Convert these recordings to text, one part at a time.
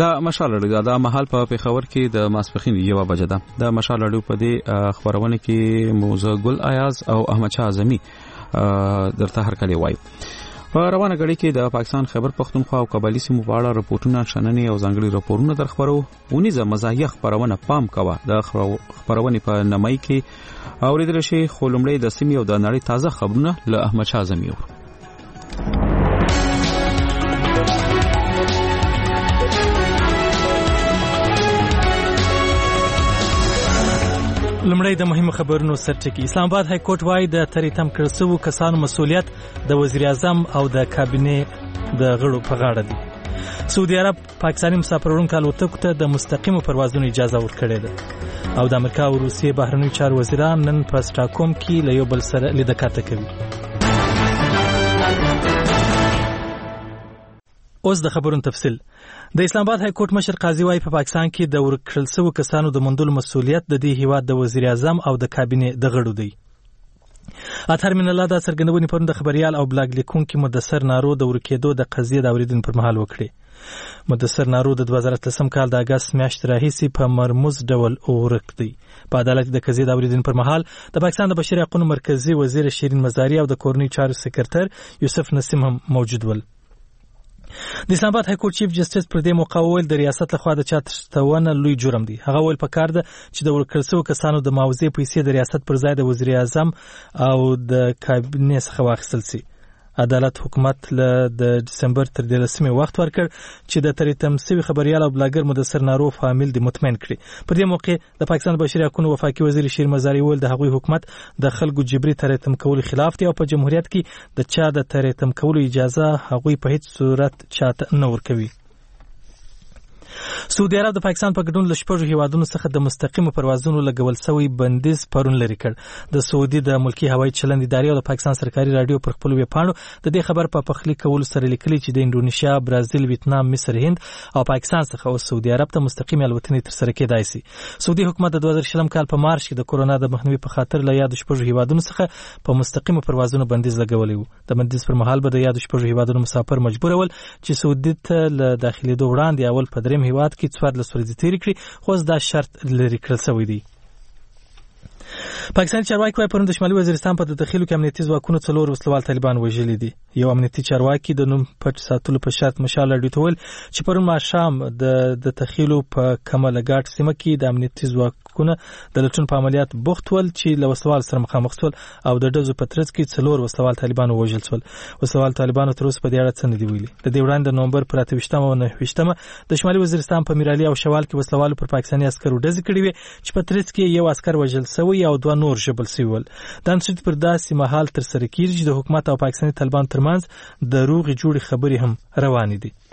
د مشال رادیو د مهال په پیښور کې د ماسپخین 1 بجه ده. د مشال رادیو په دې خبرونه کې موزه ګل ایاز او احمد شاه اعظمي درته هر کله وایي. په روانه غړي کې د پاکستان خیبر پختونخوا او قبایلی سیمو په اړه راپورټونه شننې او ځانګړي راپورونه درخبرو. ونیزه مزاحیه خبرونه پام کوه. د خبرونه په نمای کې اوریدل شي خو لومړی د سیمې او د نړۍ تازه خبرونه له احمد شاه اعظمي. لمړی د مهمو خبرونو سرټکی. اسلام آباد های کورټ وايي د تریتم کړسو کسانو مسولیت د وزیر اعظم او د کابینې د غړو په غاړه دی. سعودي عرب پاکستاني مسافرونکو الوتکو ته د مستقیمو پروازونو اجازه ورکړې ده او د امریکا او روسیې بهرنیو چارو وزیران نن په سټاکهولم کې له یو بل سره لیدکاته کوي. اوس د خبرونو تفصیل. د اسلام آباد های کورټ مشر قاضي وايي په پاکستان کې د ورکړل شویو کسانو د موندلو مسولیت د دې هیواد د وزیر اعظم او د کابینې د غړو دی. اطهر من الله د سرګندونې پرون د خبريال او بلاګ لیکونکو مدثر نارو د ورکېدو د قضیې د اوریدنې پر مهال وکړي. مدثر نارو د 2013 کال د اگست میاشتې راهیسې په مرموز ډول ورک دی. په عدالت د قضیې د اوریدنې پر مهال د پاکستان د بشري حقوقو مرکزی وزیر شیرین مزاری او د کورنۍ چارو سکرټر یوسف نسیم هم موجود ول. د اسلام آباد های کورټ چیف جسټس پر دې موقع وویل د ریاست لخوا د چاترتونه لوی جرم دی. هغه ویل پکار ده چې د ورکړل شویو کسانو د معاوضې پیسې د ریاست پر ځای د وزیر اعظم او د کابینې څخه واخیستل شي. عدالت حکومت له د دسمبر تر 13 وخت ورکړ چې د تریتم سوي خبريال او بلاګر مدثر نارو فامیل د مطمئن کړي. پر دې موقع د پاکستان بشري حقوقو وفاقي وزیر شیر مزاری ول د هغوی حکومت د خلکو جبري تریتم کول خلاف دی او په جمهوریت کې د چا د تریتم کولو اجازه هغوی په هیڅ صورت چاته نه ورکوي. سعودي عرب د پاکستان په ګډون له شپږو هیوادونو څخه د مستقیمو پروازونو لګول شوی بندیز پرون لري کړ. د سعودي د ملکی هوایي چلند ادارې او د پاکستان سرکاري رادیو پر خپل ویب پاڼو د دې خبر په پخلی کول سره لیکلي چې د انډونیشیا، برازیل، ویتنام، مصر، هند او پاکستان څخه او سعودي عرب ته مستقیم الوتنې تر سره کېدای شي. سعودي حکومت د 2020 کال په مارچ کې د کورونا د مخنیوي په خاطر له یاد شپږو هیوادونو څخه په مستقیمو پروازونو بندیز لګولی و. د بندیز پر مهال به د یاد شپږو هیوادونو مسافر مجبور ول چې سعودي ته له داخليدو وړاندې اول په دریم هیواد کې څوار ورځې تیر کړي خو دا شرط لري کړل شوی دی. پاکستاني چارواکي وايي پرون د شمالي وزیرستان په تدخل کې امنیتي ځواکونو 4 وسلوال طالبان وژلي دي. یو امنیتي چارواکي د نوم پټ ساتلو په شرط مشال اډیو ته ویل چې پرون ماښام د تخیلو په کمله ګاټ سیمه کې د امنیتي ځواکونو د لټون په عملیات بوخت ول چې له وسلوال سره مخامخ شول او د ډزو په ترڅ کې 4 وسلوال طالبان وژل شول. وسلوال طالبانو تر اوسه په دې اړه څه نه دی ویلي. د دې وړاندې د نومبر پر 28 او 29 د شمالي وزیرستان په میرالي او شوال کې وسلوال پر پاکستاني عسکرو ډزې کړې وي چې په ترڅ کې یو عسكر وژل شوی او 2 نور ژوبل شوي ول. دا نشد پر داسې مهال تر سره کیږي چې د حکومت او پاکستاني طالبان ترمنځ د روغې جوړې خبرې هم روانې دي.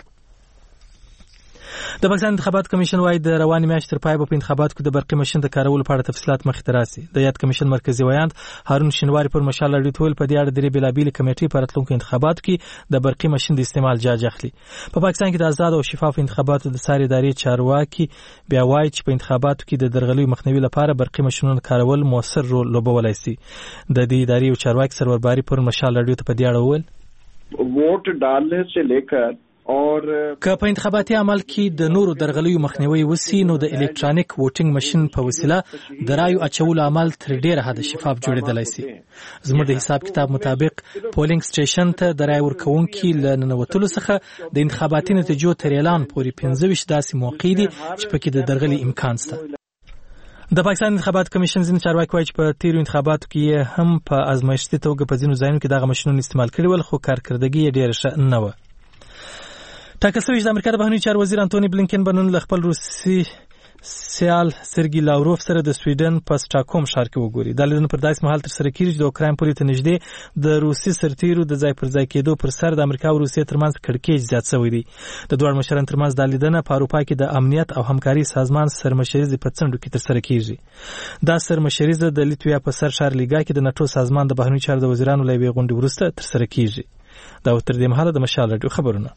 د پاکستان انتخابات کمیشن وايي د رواني میاشتې تر پای په انتخاباتو کې د برقي ماشین د کارولو په اړه تفصیلات مخې ته راسي. د یاد کمیشن مرکزی ویاند هارون شینواری پر مشال اډیو ته ویل په دې اړه درې بېلابېلې کمیټې په راتلونکو انتخاباتو کې د برقي ماشین د استعمال جاج اخلي. په پاکستان کې د آزاد او شفاف انتخاباتو د ساري ادارې چارواکي بیا وايي چې په انتخاباتو کې د درغلیو مخنیوي لپاره برقي ماشینونو کارول موثر رول لوبولای شي. د دې ادارې او چارواکي سرورباري پر مشال اډیو ته په دې اړه وویل ووټ ډالنے سے لیکر که په انتخاباتي عمل کې د نورو درغلیو مخنیوي وسی نو د الکترونیک ووټینګ ماشين په وسیله د رایو اچولو عمل تر ډیره حد شفاف جوړیدلای شي. زموږ د حساب کتاب مطابق پولینګ سټیشن ته د رای ورکوونکو لننوتلو څخه د انتخاباتي نتیجو تر اعلان پورې 15 داسې موقع دي چې پکې د درغلي امکان شته. د پاکستان انتخابات کمیشن ځینې چارواکي وايي چې په تیرو انتخاباتو کې هم په ازمایښتي توګه په ځینو ځایونو کې دغه ماشینونه استعمال کړي ول خو کارکردګي یې ډیره ښه نه و. ټاکل شوی د امریکا د بهرنیو چارو وزیر انټونی بلینکن به نن له خپل روسي سیال سرګي لاوروف سره د سویډن په سټاکهولم ښار کې وګوري. دا لیدنه پر داسې مهال تر سره کیږي چې د اوکراین پورې ته نږدې د روسي سرتیرو د ځای پر ځای کېدو پر سر د امریکا او روسیې ترمنځ کړکېچ زیات شوی دی. د دوه مشرانو ترمنځ دا لیدنه په اروپا کې د امنیت او همکاري سازمان سرمشریزې په څنډو کې تر سره کیږي. دا سرمشریزه د لیتویا په سر ښار لیګا کې د ناتو سازمان د بهرنیو چارو د وزیرانو له یوې غونډې وروسته تر سره کیږي. دا تر دې مهاله د مشال راډیو خبرونه.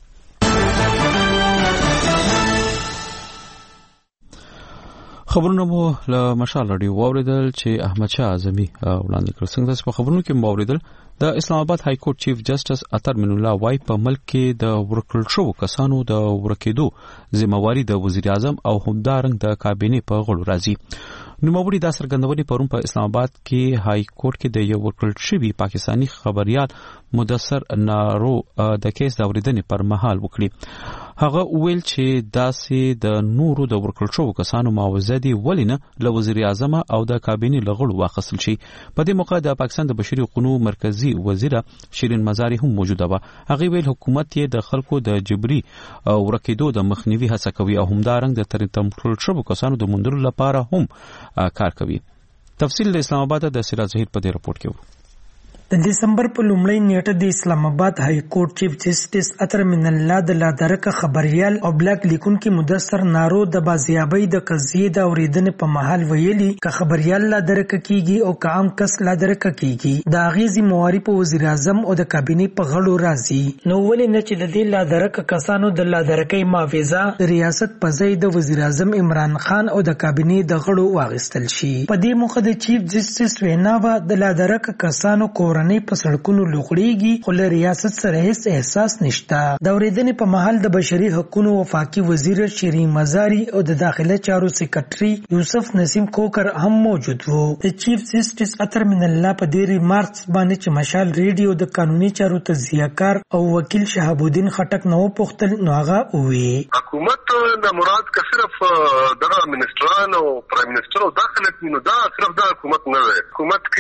خبرونه مو له مشال رادیو واوریدل چې احمد شاه اعظمي وړاندې کړ. څنګه په خبرونو کې واوریدل د اسلام آباد های کورټ چیف جسټس اطهر من الله وايي په ملک کې د ورکړل شو کسانو د ورکېدو ذمہواری د وزیر اعظم او همدارنګ د کابینې په غړو راځي. نوموړي دا څرګندونې پرون په اسلام آباد کې های کورټ کې د یو ورکړل شوی پاکستانی خبريال مدثر نارو د کیس د اوریدنې پر مهال وکړي. هغه ویل چې داسې د نورو د ورکړل شو کسانو معاوضه دی ولینه له وزیر اعظم او د کابینې لغړو واخصل شي. په دې موقع د پاکستان د بشري حقوقو مرکزی وزیره شیرین مزاری هم موجوده و. هغه ویل حکومت یې د خلکو د جبري ورکېدو د مخنیوي هڅه کوي او همدارنګ د ترتمل شو کسانو د موندلو لپاره هم کار کوي. تفصیل د اسلام آباد د سراج ظهیر په دې رپورت کې و. د دسمبر په لومړۍ نیټه د اسلام آباد های کورټ چیف جسټس اطهر من الله د لادرکه خبريال او بلاک لیکونکو مدثر نارو د بازیابۍ د قضیې د اوریدنې په محل ویلي ک خبريال لادرکه کیږي او ک عام کس لادرکه کیږي د اغیزي مواري په وزیر اعظم او د کابینې په غړو راځي. نو ولې نه چې د دې لادرکه کسانو د لادرکې معاوضه د ریاست په ځای د وزیر اعظم عمران خان او د کابینې د غړو واغستل شي. په دې موخه د چیف جسټس ویناوه د لادرکه کسانو کورنۍ په سړکونو لوخړيږي خو له ریاست سره هیڅ احساس نشته. د اوریدنې په محل د بشري حقوقو وفاقي وزیر شیرین مزاری او د داخله چارو سیکریټري یوسف نسیم کوکر هم موجود وو. د چیف جسټس اطهر من الله په دې ریمارکس باندې چې مشال ریډیو د قانوني چارو تجزیه‌کار او وکیل شهاب الدین خټک نو پختل نو هغه وی حکومت د مراد کا صرف دغه منسټران او پرایم منسټر او داخله نو دا صرف د حکومت نه ده. حکومت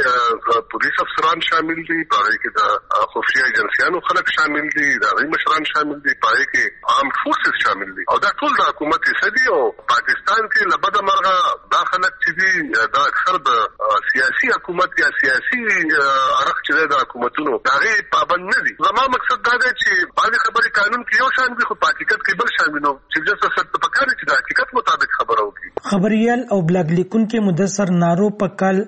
کې پولیس افسران شامل دي، پاره کې د خفیه ایجنسیانو خلک شامل دي، د غي مشران شامل دي، پاره کې عام فورسز شامل دي او دا ټول د حکومت حصہ دي. او پاکستان کې لبد مرغه داخله چې دي دا اکثر د سیاسي حکومت یا سیاسي ارخ چې د حکومتونو دغه پابند نه دي. زما مقصد دا دی چې باندې خبري قانون کې یو شان دي خو حقیقت کې بل شان دي. نو چې جسه ست پکاره چې د حقیقت مطابق خبره وکړي. خبريال او بلاک لیکونکو مدثر نارو په کال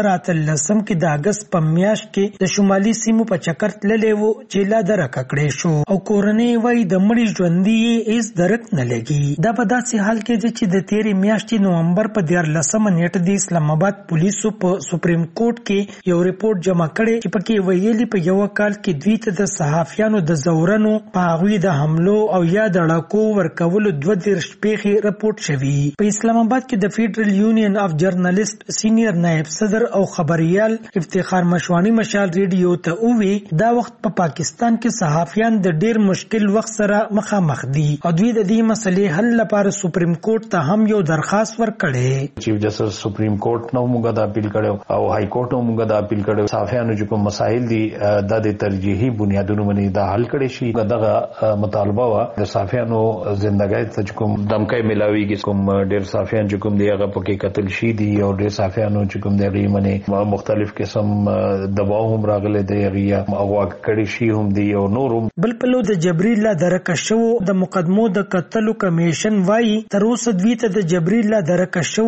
2013 کې د اگست په میاشت کې د شمالي سیمو په چکر تللی وو چې لا درکه کړې شو او کورنۍ وای د مړي ژوندۍ هیڅ درک نه لګي. دا په داسې حال کې چې د تیرې میاشتې نومبر په 14 نیټه د اسلام آباد پولیسو په سپریم کورټ کې یو ریپورت جمع کړي چې پکې ویلي په یو کال کې دوی ته د صحافیانو د زورنو په هغوی د حملو او یا د ړکو ورکولو 22 پیښې رپورت شوي. په اسلام آباد کې د فیډرل یونین اف جرنالست سینیئر نائب صدر او خبريال افتخار مشوانی مشال ریډیو ته ووی دا وخت په پاکستان کې صحافیان د ډیر مشکل وخت سره مخامخ دي او دوی د دې مسلې حل لپاره سپریم کورټ ته هم یو درخواست ورکړي. چیف جسټس سپریم کورټ نو موږ د اپیل کړو او های کورټ نو موږ د اپیل کړو صحافیانو چې کوم مسایل دي د ترجیحي بنیادونو باندې دا حل کړي شي. دغه مطالبه وا د صحافیانو ژوندۍ ته کوم دمکې ملاويږي کوم ډیر صحافیان چې کوم دی هغه پکې قتل شي دي او ډیر صحافیانو چې کوم دی غیمنه مختلف قسم دباو هم راغله دی غیا اغوا کړي شي هم دی او نورم. بل پلو د جبريل لا درکه شو د مقدمو د قتلو کمیشن وای تر اوسه دوی ته د جبريل لا درکه شو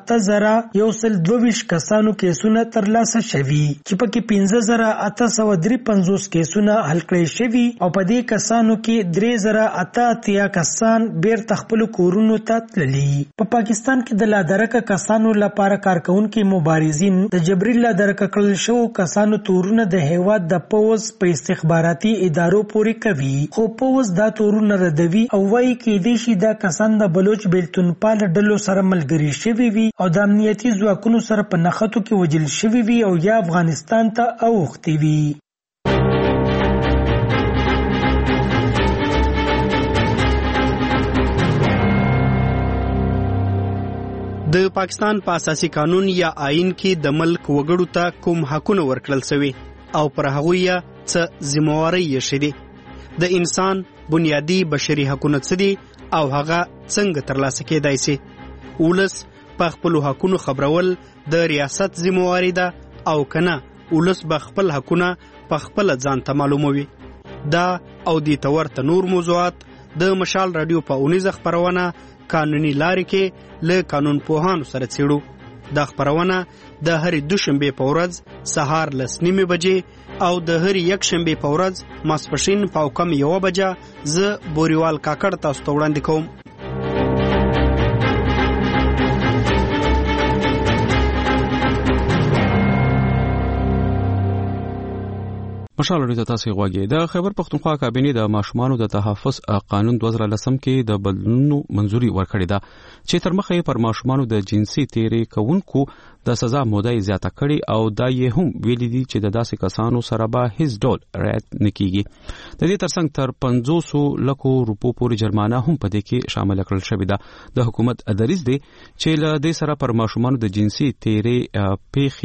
8022 کسانو کیسونه ترلاسه شوي چې پکې 15853 کیسونه حل کړي شوي او په دې کسانو کې 3088 کسان بیر تخپل کورونو ته تللي. په پاکستان کې د لا درکه کسانو لپاره کارکونکو مبارزین د جبريل لا درکه کړل شو کسانو تورونه د هیواد د پوز په استخباراتي ادارو پورې کوي خو پوز دا تورونه ردوي او وایي کې دې شي دا کسان د بلوچ بیلتون پال ډلو سره ملګری شوي وي او د امنیتي ځواکونو سره په نښتو کې وجل شوي وي او یا افغانستان ته اوښتي وي. د پاکستان په اساسي قانون یا آئین کې د ملک وګړو ته کوم حقونه ورکړل شوي او پر هغوی څه ذمہواری یې شوي. د انسان بنیادی بشري حقونه څه دي او هغه څنګه ترلاسه کېدای شي. ولس په خپل حقونو خبرول د ریاست ذمہواری ده او کنه ولس به خپل حقونه په خپل ځان ته معلوموي. دا او د تورته نور موضوعات د مشال رادیو په اونیزه خبرونه قانوني لارې کې له قانون پوهانو سره څېړو. دا خبرونه د هرې دوشنبې په ورځ سهار 9:30 بجې او د هرې یکشنبې په ورځ ماسپښین په کم 1 بجه زه بوریوال کاکړ تاسو ته وړاندې کوم. مشال لري تاسو غواګي د خیبر پختونخوا کابینه د ماشومانو د تحفظ قانون 2010 کې د بدلونونو منځوري ورکړې ده چې تر مخه پر ماشومانو د جنسي تیرې کوونکو د سزا موده زیاته کړي او دا یې هم ویلي دي چې د داسې کسانو سره به هیڅ ډول رعایت نکېږي. د دې ترڅنګ تر 500 لکو روپو پورې جرمانه هم په دې کې شامل کړل شوې ده. د حکومت دریځ دی چې له دې سره پر ماشومانو د جنسي تیرې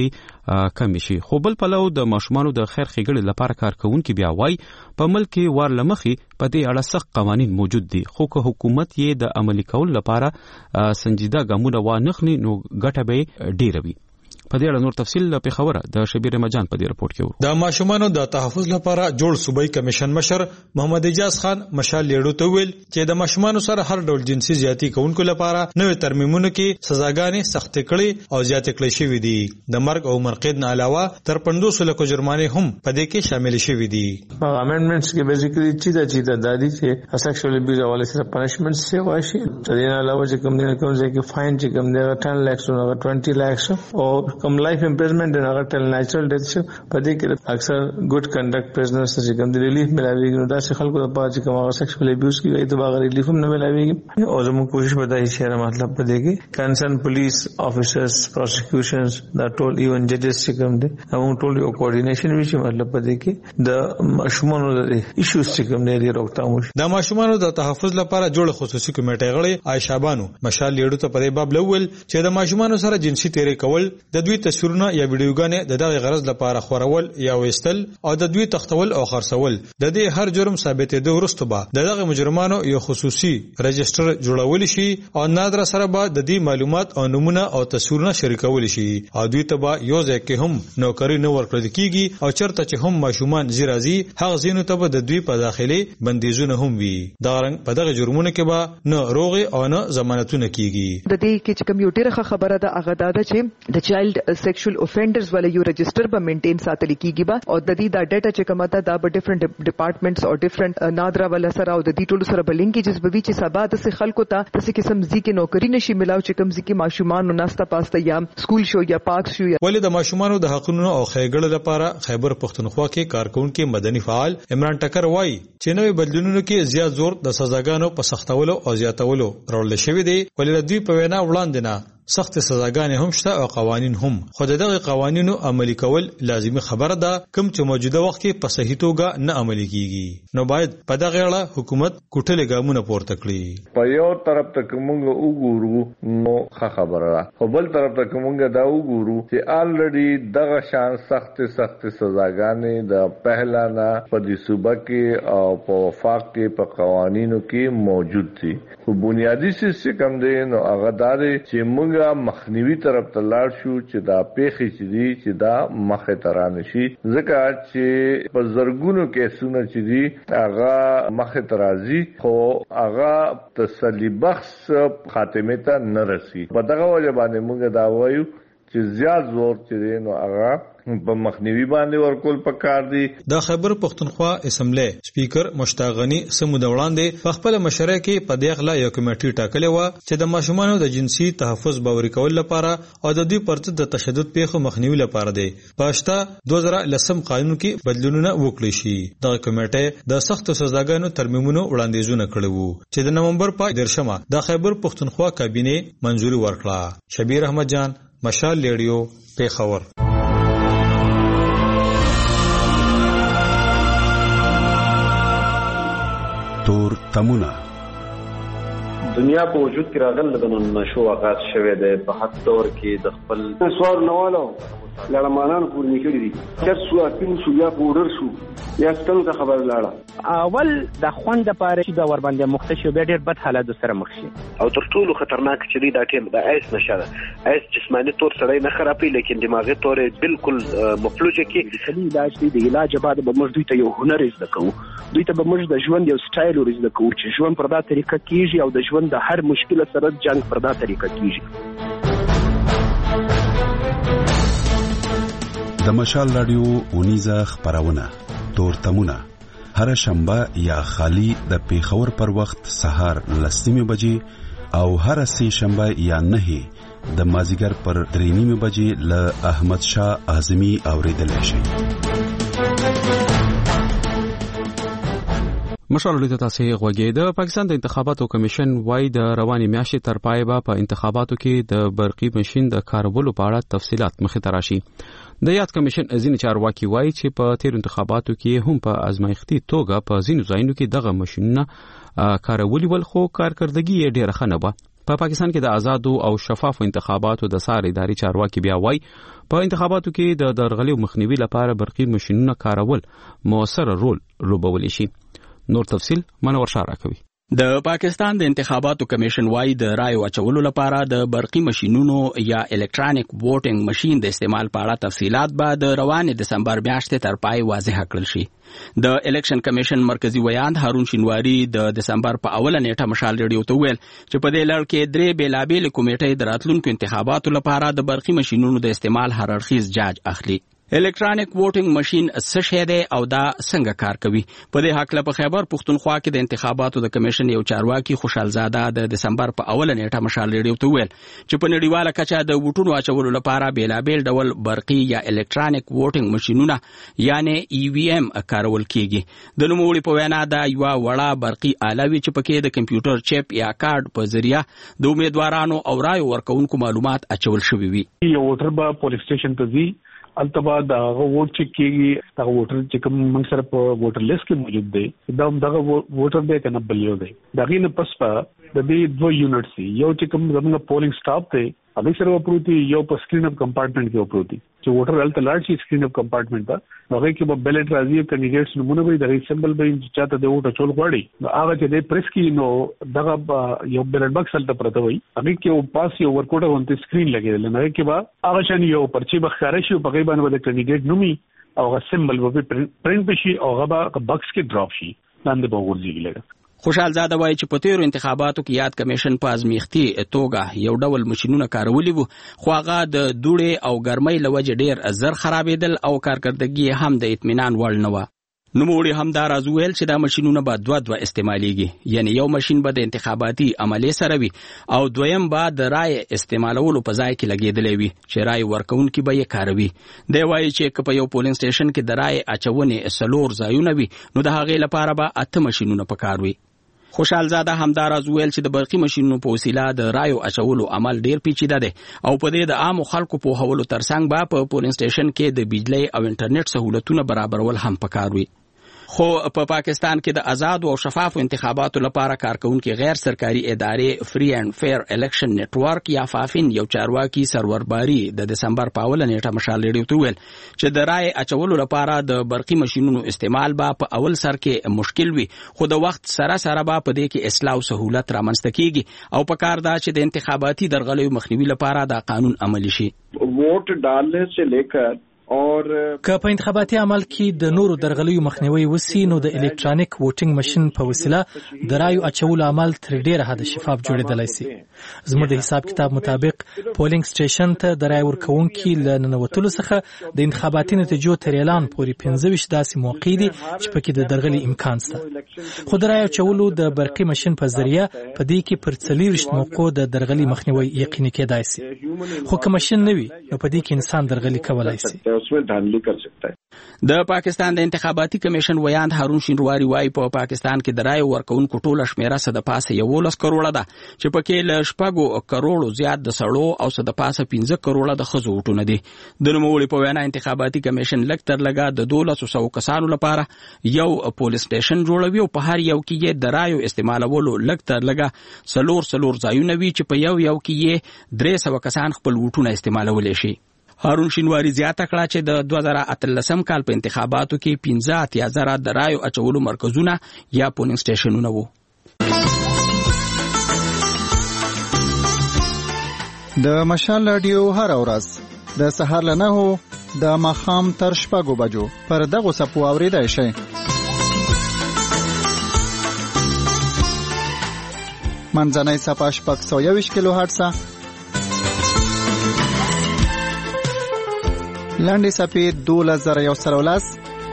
پیښې کم شي. خو بل پلو د ماشومانو د خیر ښېګړې لپاره کارکونکي بیا وایي په ملک کې وار لمخې په دې اړه سخت قوانین موجود دي، خو که حکومت یې د عملي کولو لپاره سنجیده ګامونه وانخلي نو ګټه به ډیره وي. په دې اړه نور تفصیل په خبره د شبیر مجان په دې رپورت کې ورو. د ماشومانو د تحفظ لپاره جوړ صوبایي کمیشن مشر محمد اجاز خان مشال لیړو ته ویل چې د ماشومانو سره هر ډول جنسي زیاتی کوونکو لپاره نوې ترمیمونو کې سزاګانې سخت کړي او زیات کړي شوې دي. د مرګ او مرقید نه علاوه تر 500 لکو جرمانه هم په دې کې شامل شوې دي. امندمنټس کې بیسیکلی چې دادی چې سیکشوال ابیوز حواله سره پنشمنټ څه واشي د دې علاوه چې کوم نه کوم ځکه فاین چې کوم دی 10 لک او 20 لک او کوم لایف امپریزمنٹ نه هغه ټل نیچرل ډیث په دې کې اکثر ګډ کنډکټ پریزنرز چې کوم دی ریلیف ملاويږي نو دا څه خلکو د پاره چې کوم سیکشوال ابیوز کیږي ته باغ ریلیف هم نه ملاويږي او زموږ کوشش بدای شي مطلب په دې کې کنسرن پولیس افیسرز پروسیکیوشنز دا ټول ایون ججز چې کوم دی هغه ټول یو کوارډینیشن وشي مطلب په دې کې د ماشومانو د ایشوز چې کوم دی روکتام وشي. د ماشومانو د تحفظ لپاره جوړ خصوصي کمیټه غړي عائشہ بانو مشال لیړو ته په باب لول چې د ماشومانو سره جنسي تیرې کول د دوی تصویرونه یا ویډیوګانې د دغه غرض لپاره خورول یا وستل او د دوی تختول او خرڅول د دې هر جرم ثابتېدو وروسته به دغه مجرمانو یو خصوصي رجستر جوړول شي او نادر سره به د دې معلومات او نمونه او تصویرونه شریکول شي او دوی ته به یو ځای کې هم نوکری نه ورکړل کیږي او چرته چې هم ماشومان زیرازي هغه زینو ته به د دوی په داخلي بندیزونه هم وي. دا رنګ په دغه جرمونو کې به نه روغي او نه ضمانتونه کیږي. د دې کې چې کمپیوټر خبره ده هغه دا چې د چایلډ سیکشوال اوفندرز ولې یو رجستر به مینټین ساتل کیږي با او د دې دا ډاټا چې کومه ده دا به ډیفرنٹ ډپارټمنټس او ډیفرنٹ نادرا ولا سره او د دې ټولو سره به لینکیجز به وي چې سبا د څه خلکو ته د څه قسم ځکه نوکری نشي ملاو چې کوم ځکه ماشومان ناستا پاسته یا سکول شو یا پارک شو. ولې د ماشومانو د حقوقو او ښېګړې لپاره خیبر پختونخوا کې کارکونکو مدني فعال عمران ټکر وایي چې نوې بدلونونو کې زیات زور د سزاګانو په سختولو او زیاتولو راوړل شوی دی. ولې د دوی په وینا وړاندې نه سخت سزاګانې هم شته او قوانین هم، خو دغه قوانینو عملي کول لازمي خبره ده کوم چې موجوده وخت کې په صحیح توګه نه عملي کیږي. نو باید په دغه اړه حکومت کوټلې ګامونه پورته کړي. په یو طرف ته کومه وګورو نو خبره ده، خو بل طرف ته کومه دا وګورو چې الریډي دغه شان سخت سزاګانې د پهلا نه په دې صوبه کې او په وفاق کې په قوانینو کې موجود دي. خو بنیادی سیستم دی نو هغه داري چې موږ مخنیوي طرف ته لاړ شو چې دا پیښې چې دي چې دا مخه ترانه شي، ځکه چې په زرګونو کیسونه چې دي هغه مخه ترازی خو هغه تسلی بخش خاتمه ته نه رسي. په دغه وجه باندې موږ دا وایو چې زیات زور چې نو هغه په مخنیوي باندې ورکول پکار دي. د خیبر پختونخوا اسمبلی سپیکر مشتاق غنی سمو د وړاندې په خپل مشره کې په دغه یو کمیټه ټاکلې و چې د ماشومانو د جنسي تحفظ باوري کول لپاره او د دوی پرته د تشدد پیښو مخنیوي لپاره دی. پښتا 2010 قانون کې بدلونونه وکړي شي. د کمیټه د سخت سزاګانو ترمیمونو وړاندیزونه کړي وو چې د نومبر په 13 د خیبر پختونخوا کابینه منځوري ورکړه. شبیر احمد جان مشال لیډیو پیښور. تور تمونه دنیا په وجود کې راغله د نشو آغاز شوه د په حد دور کې د خپل سوار نوالو لړمانان پور نکړي دي چې سو اپین شو یا پودر شو یا ستنو ته خبر لاړه اول د خوند لپاره چې د ور باندې مختشو به ډېر بد حالات سره مخ شي او تر ټولو خطرناک چې دی دا ټیم د ایس نشه ده. ایس جسمانی تور سره نه خرابې لیکن دماغي تور بالکل مفلوجه کې علاج دی. د علاج بعد به موږ دوی ته یو هنر زده کوو، دوی ته به موږ د ژوند یو سټایل ورزده کوو چې ژوند پر دا طریقه کیږي او د ژوند د هر مشکل سره جنگ پر دا طریقه کیږي. د مشال رادیو اونیزه خبرونه تور تمونه هر شنبه یا خالی د پیښور پر وخت سهار 10:00 بجې او هر سه شنبه یا 9 د مازیګر پر 3:30 بجې له احمد شاه اعظمي اوریدل شي. مشال د تاسو غوږی د پاکستان د انتخاباتو کمیشن وايي د رواني میاشتې تر پای به په انتخاباتو کې د برقي ماشين د کارولو په اړه تفصيلات مخې ته راشي. د یاد کمیشن ځینې چارواکي وايي چې په تیر انتخاباتو کې هم په ازمایښتي توګه په ځینو ځایونو کې دغه ماشينونه کارولي ول خو کارکردګي یې ډېره ښه نه وه. په پاکستان کې د آزادو او شفافو انتخاباتو د سار اداري چارواکي بیا وايي په انتخاباتو کې د درغلي مخنیوي لپاره برقي ماشينونه کارول موثر رول لوبولی شي. نور تفصيل منور شاه راکوي. د پاکستان د انتخاباتو کمیشن وايي د رایو اچولو لپاره د برقي ماشينونو یا الکترونیک ووټینګ ماشين د استعمال په اړه تفصيلات به د روانې دسمبر میاشتې تر پای واضح کړل شي. د الیکشن کمیشن مرکزی ویاند هارون شینواری د دسمبر په اوله نیټه مشال ریډیو ته ویل چې په دې لړ کې درې بیلابېل کمیټې د راتلونکو انتخاباتو لپاره د برقي ماشينونو د استعمال هر اړخیز جاج اخلي. الکترونیک ووټینګ ماشين څه شی دی او دا څنګه کار کوي؟ په دې حق له خیبر پښتونخوا کې د انتخاباتو د کمیشن یو چارواکي خوشحال زاده د دسمبر په اوله نیټه مشال ریډیو ته ویل چې په نړیواله کچه د ووټونو اچولو لپاره بیلابېل ډول برقي یا الکترونیک ووټینګ ماشينونه یعنی EVM کارول کیږي. د نوموړي په وینا دا یو وړه برقي آله وي چې پکې د کمپیوټر چپ یا کارت په ذریعہ د امیدوارانو او رایو ورکوونکو معلومات اچول شوي وي. یو ووټر به پولیس سټیشن ته ځي، البته دا ووټ چک کیږي، دا ووټر چې کوم موږ سره په ووټر لیست کې موجود دی دا هم دغه ووټر دی کنه بل یو دی. دا غینه پس په د دې دوه یونټ سي یو چې کوم زموږ پولینګ سټاف دی هغه سره پروتي یو په سکرین اپ کمپارټمنټ کې پروتي چې ووټر الته لاړ شي سکرین اپ کمپارټمنټ ته هغه کې به بیلټ راځي کینډیډیټس نمونه به د سمبل به چې چاته د ووټ چول غواړي هغه چې د پریس کې نو دغه یو بیلټ باکس الته پرته وي هغه کې او پاس یو ورکوټه ونته سکرین لګیدل نه کې به هغه شان یو پرچی بخاره شي په غیبه باندې د کینډیډیټ نومي او هغه سمبل به پرنٹ بشي او هغه باکس کې ډراپ شي لاندې به ورځي. خوشحال زاده وایي چې په تیرو انتخاباتو کې یاد کمیشن په ازمیختي توګه یو ډول ماشينونه کارولي وو خو هغه د دوړې او ګرمۍ له وجې ډېر زر خرابېدل او کارکردګي هم د اطمینان وړ نه وه. نوموړي هم دا راز ویل چې دا ماشينونه به دوه استعمالېږي، یعنی یو ماشين به د انتخاباتي عملې سره وي او دویم به د رای استعمالولو په ځای کې لګېدلی وي چې رای ورکوونکي به یې کاروي. دی وایي چې که په یو پولینګ سټیشن کې د رای اچونې 4 ځایونه وي نو د هغې لپاره به 8 ماشينونه پکار وي. خوشحال زاده همدا راز ویل چې د برقي ماشينونو په وسیله د رایو اچولو عمل ډیر پیچیده دی او په دې د عامو خلکو په هولو ترڅنګ به په پولینګ سټیشن کې د بجلی او انټرنیټ سہولتونه برابرول هم پکار وي. خو په پاکستان کې د آزاد او شفاف انتخاباتو لپاره کارکونکو غیر سرکاري ادارې فری اینڈ فیر الیکشن نیټورک یا فافین یو چارواکي سرور باری د دسمبر په اوله نیټه مشال ریډیو ته ویل چې د رای اچولو لپاره د برقي ماشينونو استعمال به په اول سر کې مشکل وي خو د وخت سره سره به په دې کې اصلاح او سہولت رامنځته کیږي او په کار دا چې د انتخاباتي درغلیو مخنیوي لپاره دا قانون عملی شي. ووٹ ډالنے سے لے کر که په انتخاباتي عمل کې د نورو درغلیو مخنیوي وسی نو د الکترونیک ووټینګ ماشين په وسیله د رایو اچولو عمل تر ډیره حد شفاف جوړیدلی سي. زموږ د حساب کتاب مطابق پولینګ سټیشن ته د رای ورکوونکي له ننوتلو څخه د انتخاباتي نتیجو تر اعلان پورې 15 داسې موقع دي چې پکې د درغلي امکان شته. خو د رای اچولو د برقي ماشين په ذریعہ په دې کې پر 40 موقعو د درغلي مخنیوي یقیني کېدای سي. خو که ماشين نه وي نو په دې کې انسان درغلي کولای سي. उसमें धांधली कर सकता है. د پاکستان د انتخاباتي کمیشن ویاند هارون شینواری وایي په پاکستان کې د رای ورکوونکو ټوله شمیره څه د پاسه 11 کروڑه ده چې پکې له 6 کروڑو زیات د سړو او څه د پاسه 15 کروڑه د ښځو ووټونه دي. د نوموړي په وینا انتخاباتي کمیشن لږ تر لږه د 1200 کسانو لپاره یو پولیس سټیشن جوړوي او په هر یو کې یې د رایو استعمالولو لږ تر لږه 4 ځایونه وي چې په یو کې یې 300 کسان خپل ووټونه استعمالولی شي. هارون شینواری زیاته کړه چې د 2013 کال په انتخاباتو کې 15,000 د رایو اچولو مرکزونه یا پولینګ سټیشنونه وو. د مشال رادیو هر ورځ د سهار له 9 د ماښام تر 6 بجو پر دغه صفو اوریدای شئ. منځنۍ صفه 621 کیلو هرتز، لاندې صفحې 2110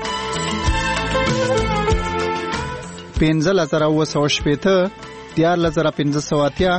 15,980 13,580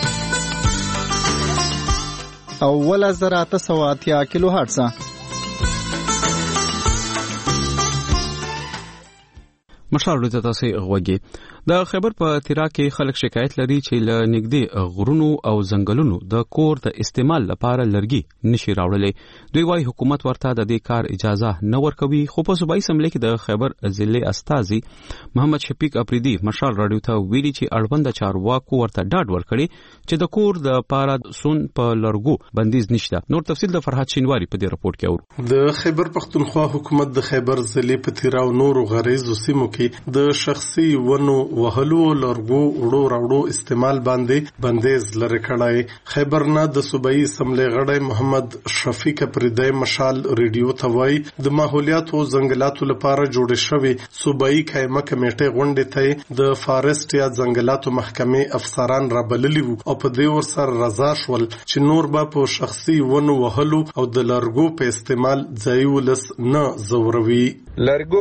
او 1,880 کیلو هرتز. مشال ته تاسو غوږی د خیبر په تیرا کې خلک شکایت لري چې ل نږدې غرونو او ځنګلونو د کور د استعمال لپاره لرګي نشي راوړلې دوی وايي حکومت ورته د دې کار اجازه نه ورکوي خو په صوبایي اسمبلی کې د خیبر ضلع استاذي محمد شفیق اپریدي مشال رادیو ته ویلي چې اړوند چارواکو ورته ډاډ ورکړي چې د کور د لپاره سون په لرګو بندیز نشته نور تفصیل د فرحت شینواری په دې رپورت کې اورو د خیبر پختونخوا حکومت د خیبر ضلع په تیرا او نورو غریزو سیمو کې د شخصي ونو وهلو لرګو وړو راوړو استعمال باندې بندیز لري کړای خیبر نه د صوبایي اسمبلی غړی محمد شفیق اپریدی مشال ریډیو ته وایي د ماحولیات او ځنګلاتو لپاره جوړ شوی صوبایي قائمه کمیټه غونډه ته د فارست یا ځنګلاتو محکمې افسران رابللي وو او په دې ورسره رضا شول چې نور به په شخصي ونو وهلو او د لرګو په استعمال ځای ولس نه زوروي لرګو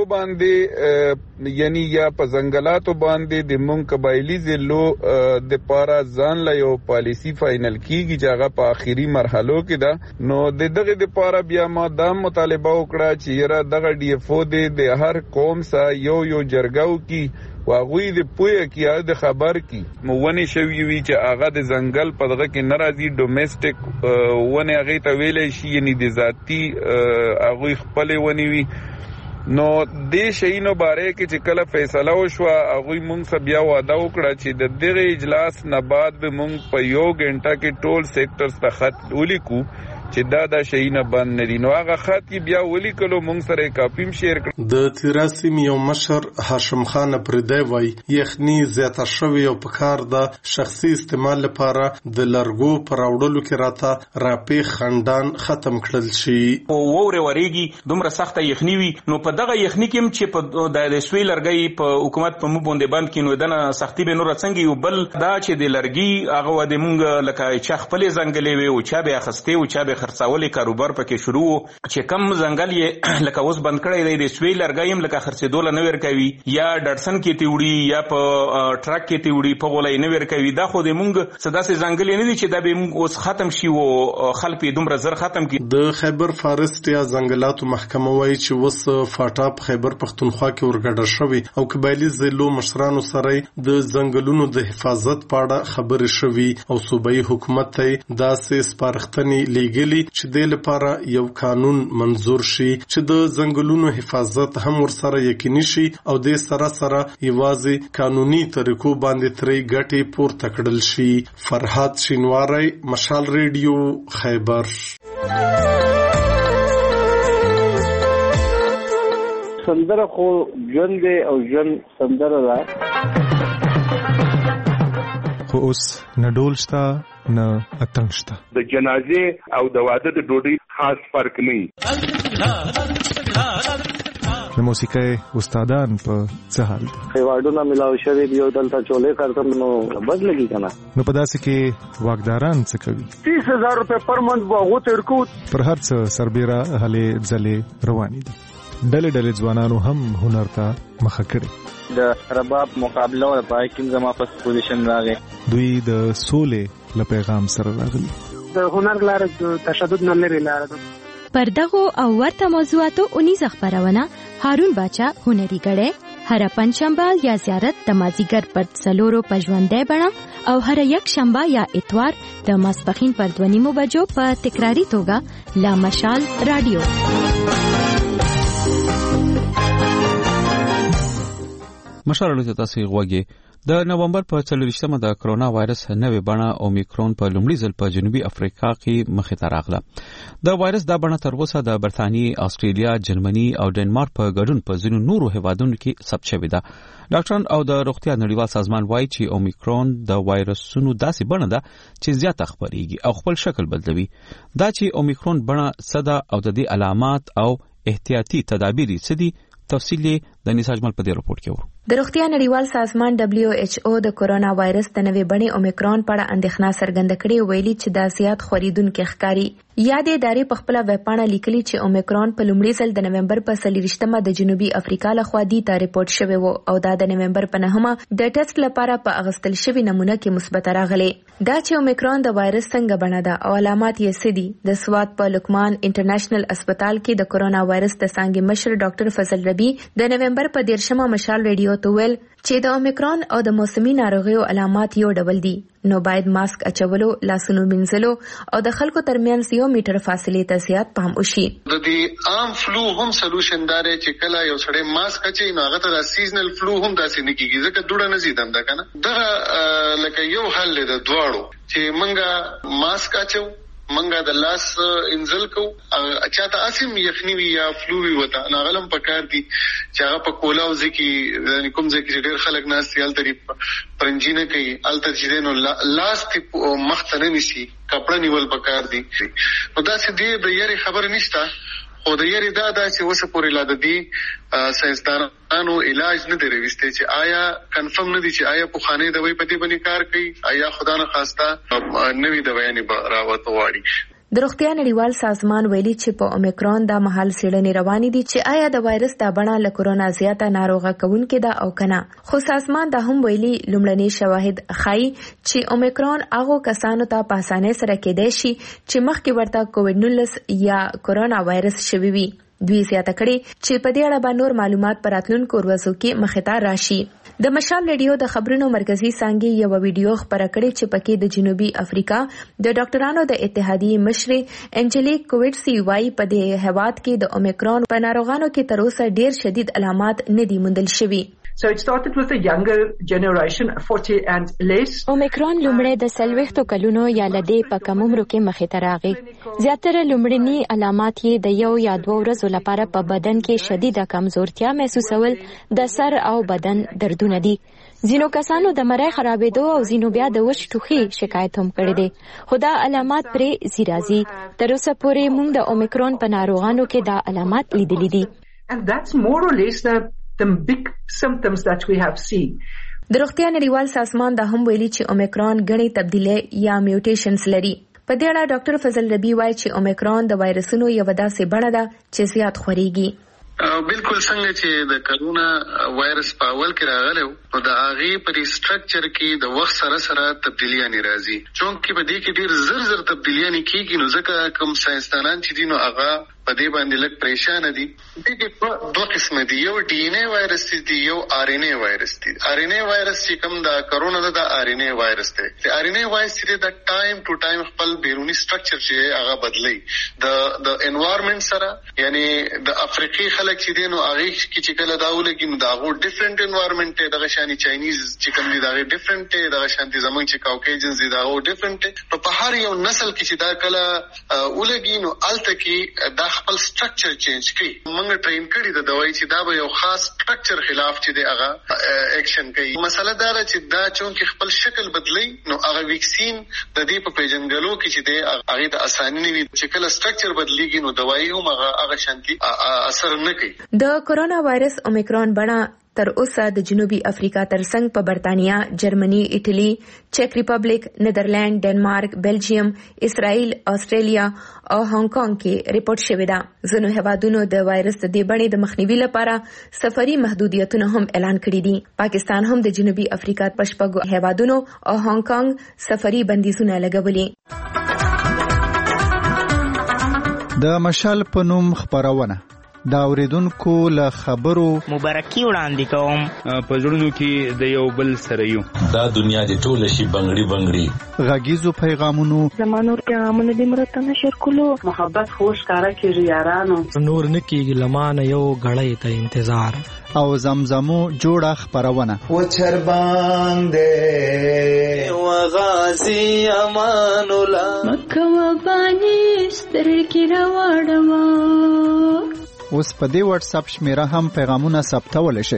باندې یعنی یا په ځنګلاتو باندې د مونږ قبایلی ضلعو د پاره ځان له یو پالیسی فائنل کیږي چې هغه په اخیری مرحلو کې ده نو د دغه د پاره بیا ما دا مطالبه وکړه چې یره دغه ډي اف او د هر قوم سره یو جرګاو کی واغوی د پوهه کې د خبر کی مونږ شوی وی چې هغه د ځنګل په دغه کې ناراضي ډومېسټک ونه هغه ته ویلې شي یعنی د ذاتی هغه خپل ونی وی نو د شینو باره کې چې کله فیصله وشو هغه مونږ سره بیا وعده وکړه چې د دغه اجلاس نه بعد به مونږ په یو غنټه کې ټول سېکټرز ته خط ولیکو چې دا شینه بند نه دي نو هغه خط بیا ولیکلو مونږ سره کاپیم شیر کړ د تیراسیم یو مشر هاشم خان پردی وای یخنی زیاته شوی او په کار د شخصي استعمال لپاره د لرګو پر راوړلو کې راته راپی خندان ختم کړل شي او وره وریږي دومره سخته یخنی وي نو په دغه یخنی کې چې په د سوی لرګي په حکومت په مو باندې بند کینو دنه سختی به نور څنګه یو بل دا چې د لرګي هغه د مونږ لکه چې خپل ځنګلې وي او چا به اخسته او چا به خرڅولې کاروبار پکې شروع چې کم ځنګل یې لکه اوس بند کړی دی د سوی لرګایم لکه خرڅېدول نه ورکوي یا ډټسن کې تیوړي یا په ټرک کې تیوړي په غولای نه ورکوي دا خو د مونږ صداسې ځنګل نه دي چې دا به مونږ اوس ختم شي او خلک دومره زر ختم کی د خیبر فارست یا ځنګلاتو محکمه وایي چې وس فاټا په خیبر پختونخوا کې ورګډه شوی او قبایلی ضلعو مشرانو سره د ځنګلونو د حفاظت په اړه خبرې شوي او صوبایي حکومت ته داسې سپارښتنې لیږلي چې د لپاره یو قانون منظور شي چې د ځنګلونو حفاظت هم ورسره یقیني شي او د سره یوازې قانوني طریقو باندې ترې ګټې پورته کړل شي فرحات شینواری مشال ریډیو خیبر سندره خو ژوند او ژوند سندره ده خو اوس نه ډول شته نه اتنګ شته د جنازې او د واده د ډوډۍ خاص فرق نه د موسیقۍ استادان په څه حال دي ایوارډونه ملاو شوی دی او دلته چولې کارتم نو بد لګي کنه نو په داسې کې واګداران څه کوي 30000 روپے پر منث بغو ترکو پر هر څه سربېره هلې ځلې روانې دي ډلې ځوانانو هم هنر ته مخه کړي د رباب مقابله او پای کې زما په پوزیشن راغی دوی د سولې له پیغام سره راغلي د هنر لار د تشدد نه لري لار ده پر دغه او ورته موضوعاتو 19 خبرونه هارون باچا هنري غړې هر پنځشنبه یا زیارت د مازیګر پر څلورو پژوندې بڼه او هر یک شنبه یا اتوار د ماسپخین پر 2:30 بجو په تکراری توګه لا مشال رادیو مشال ته تاسو غوږی د نومبر په 24مه د کرونا وایرس نوې بڼه اومیکرون په لومړي ځل په جنوبي افریقا کې مخې ته راغله د وایرس دا بڼه تر اوسه د برتانیې استرالیا جرمني او ډنمارک په ګډون په ځینو نورو هیوادونو کې ثبت شوې ده ډاکټران او د روغتیا نړیوال سازمان وایي چې اومیکرون د وایرسونو داسې بڼه ده چې زیات خپرېږي او خپل شکل بدلوي دا چې اومیکرون بڼه صدا او د دې علامات او احتیاطي تدابیر سدي تفصیل د نساجمل په دې رپورت کې ورو د روغتیا نړیوال سازمان WHO د کورونا وایرس د نوې بڼې اومیکرون په اړه اندېښنه څرګنده کړې ویلي چې دا زیات خوريدونکو ښکاری یادې ادارې په خپل ویب پاڼه لیکلي چې اومیکرون په لومړي ځل د نومبر په 23مه د جنوبي افریقا لخوا ته ریپورت شوی و او دا د نومبر په 9مه د ټیسټ لپاره په اغستل شوی نمونه کې مثبت راغلی. دا چې اومیکرون د وایرس څنګه بڼه ده او علامات یې څه دي، د سوات په لقمان انټرنیشنل هسپتال کې د کرونا وایرس د څانګې مشر ډاکټر فضل ربی د نومبر په 13مه مشال ریډیو ته ویل چې د اومیکرون او د موسمي ناروغیو علامات یو ډول دي، نو باید ماسک اچولو، لاسونو مینځلو او د خلکو ترمنځ 1 میټر فاصلې ته زیات پام وشي. د دې عام فلو هم سولوشن دار چې کله یو سړی ماسک اچي نو هغه ته د سیزنل فلو هم داسې نه کیږي ځکه دوړه نه زیدم ده کنه. دا لکه یو حل دی د دواړو چې منګه ماسک اچو، منګه د لاس انزل کو، چاته اسیم یخنی وی یا فلو وی وتا ناغلم پکار دي چې هغه په کولاو ځکه یعنی کوم ځکه چې ډېر خلک ناس یال تری پرنجینه کوي الته چې نو لاس ته مختنه نشي کپڑا نیول پکار دي. نو دا چې دې د یاري خبر نشته او د یاري دا چې وسه پورې لا د دې ساينسدانانو علاج نه دی راوستي چې آیا کنفرم نه دي چې آیا په خانه دوی په دې باندې کار کوي، آیا خدا نه خواسته نوې دوايانې راوته واړي. د روغتیا نړیوال سازمان ویلي چې په اومیکرون دا مهال څېړنې روانې دي چې آیا د وایرس دا بڼه له کرونا زیاته ناروغه کوونکې ده او کنه. خو سازمان دا هم ویلي لومړني شواهد ښایي چې اومیکرون هغو کسانو ته په اسانۍ سره کېدای شي چې مخکې ورته کووډ-19 یا کرونا وایرس شوی وي. دوی زیاته کړي چې په دې اړه به نور معلومات په راتلونکو ورځو کې مخې ته راشي. د مشال ریډیو د خبرونو مرکزی څانګې یو ویډیو خبره کړې چې پکې د جنوبي افریقا د ډاکټرانو د اتحادیې مشر انجلیک کوویډ وايي په دې هیواد کې د اومیکرون په ناروغانو کې تر اوسه ډېر شدید علامات نه دي موندل شوي. So it started with a younger generation, 40 and less. اومیکرون لومړی د 40 کلونو یا لدې په کم عمر کې مخې ته راغی. زیاتره لومړني علامات یې د 1 یا 2 ورځو لپاره په بدن کې شدیده کمزورتیا محسوسول، د سر او بدن دردونه دي. ځینو کسانو د مړۍ خرابېدو او ځینو بیا د وچ ټوخي شکایت هم کړی دی، خو دا علامات پرې زیرازي. تر اوسه پورې موږ د اومیکرون په ناروغانو کې دا علامات لیدلي دي. And that's more or less the big symptoms that we have seen. د روغتیا نړیوال سازمان دا هم ویلي چې اومیکرون غني تبدیلی یا میوټیشنز لري. په دې اړه ډاکټر فضل ربی وایي چې اومیکرون د وایرسونو یو داسې بڼه ده چې زیات خوريږي. بالکل څنګه چې د کرونا وایرس په اول کې راغلی او د هغه پر سټرکچر کې د وخت سره سره تبدیلیاں راځي، چونکه په دې کې ډېر زر تبدیلیاں کیږي. نو ځکه کوم ساينسدانان چې دي نو هغه په دې باندې لږ پریشان دي. دغه دوه قسم دي، یو ډي ان اے وایرس دی، یو آر ان اے وایرس دی. آر ان اے وایرس چې کوم د کرونا د آر ان اے وایرس دی، د آر ان اے وایرس چې د ټایم ټو ټایم خپل بیرونی سټرکچر چې هغه بدلی د انوایرنمنت سره، یعنی د افریقي خلک چې دي نو هغه چې کله دا ولګي نو دا غو ډیفرنٹ انوایرنمنت دی، دغه شانی چاینیز چې کوم دي دا ډیفرنٹ دی، دغه شانتي زمونږ چې کاوکیجنز دي دا غو ډیفرنٹ دی. په هر یو نسل کې چې دا کله ولګي نو الته کې دا خپل سټرکچر چینج کوي. موږ ټرین کړی د دوايي چې دا به یو خاص سټرکچر خلاف چې دی هغه اکشن کوي. مسله دا ده چې دا چونکه خپل شکل بدلی نو هغه ویکسین د دې په پیژنګلو کې چې دی هغه د اساني نه وي چې کله سټرکچر بدلیږي نو دوايي هم هغه شانتي اثر نه کوي. د کرونا وایرس اومیکرون بڼه تر اوسه د جنوبي افریقا ترڅنګ په برتانیا، جرمني، ایټالي، چیک ریپبلیک، نیدرلند، ډنمارک، بلجیم، اسرائیل، استرالیا او هانګ کانګ کې ریپورت شوې ده. ځینو هیوادونو د وایرس د دې بڼې د مخنیوي لپاره سفري محدودیتونه هم اعلان کړي دي. پاکستان هم د جنوبي افریقا په شپږو هیوادونو او هانګ کانګ سفري بندیزونه لګولي. د مشال په نوم خبرونه دا اوریدونکو له خبرو مبارکي وړاندې کوم. په زړونو کې د یو بل سره یو دا دنیا د ټوله شي بنګړي غږیزو پیغامونو زمانو پیغامونه د مرته نشر کولو محبت خوش کارا کیږي یارانو نور نکیږي لمانه یو غړې ته انتظار او زمزمو جوړه خبرونه و چرباندې و غازی امان الله مکه و بانی سترګې راوړم. اوس په دې واتس اپ شمیره هم پیغامونه ثبتول شي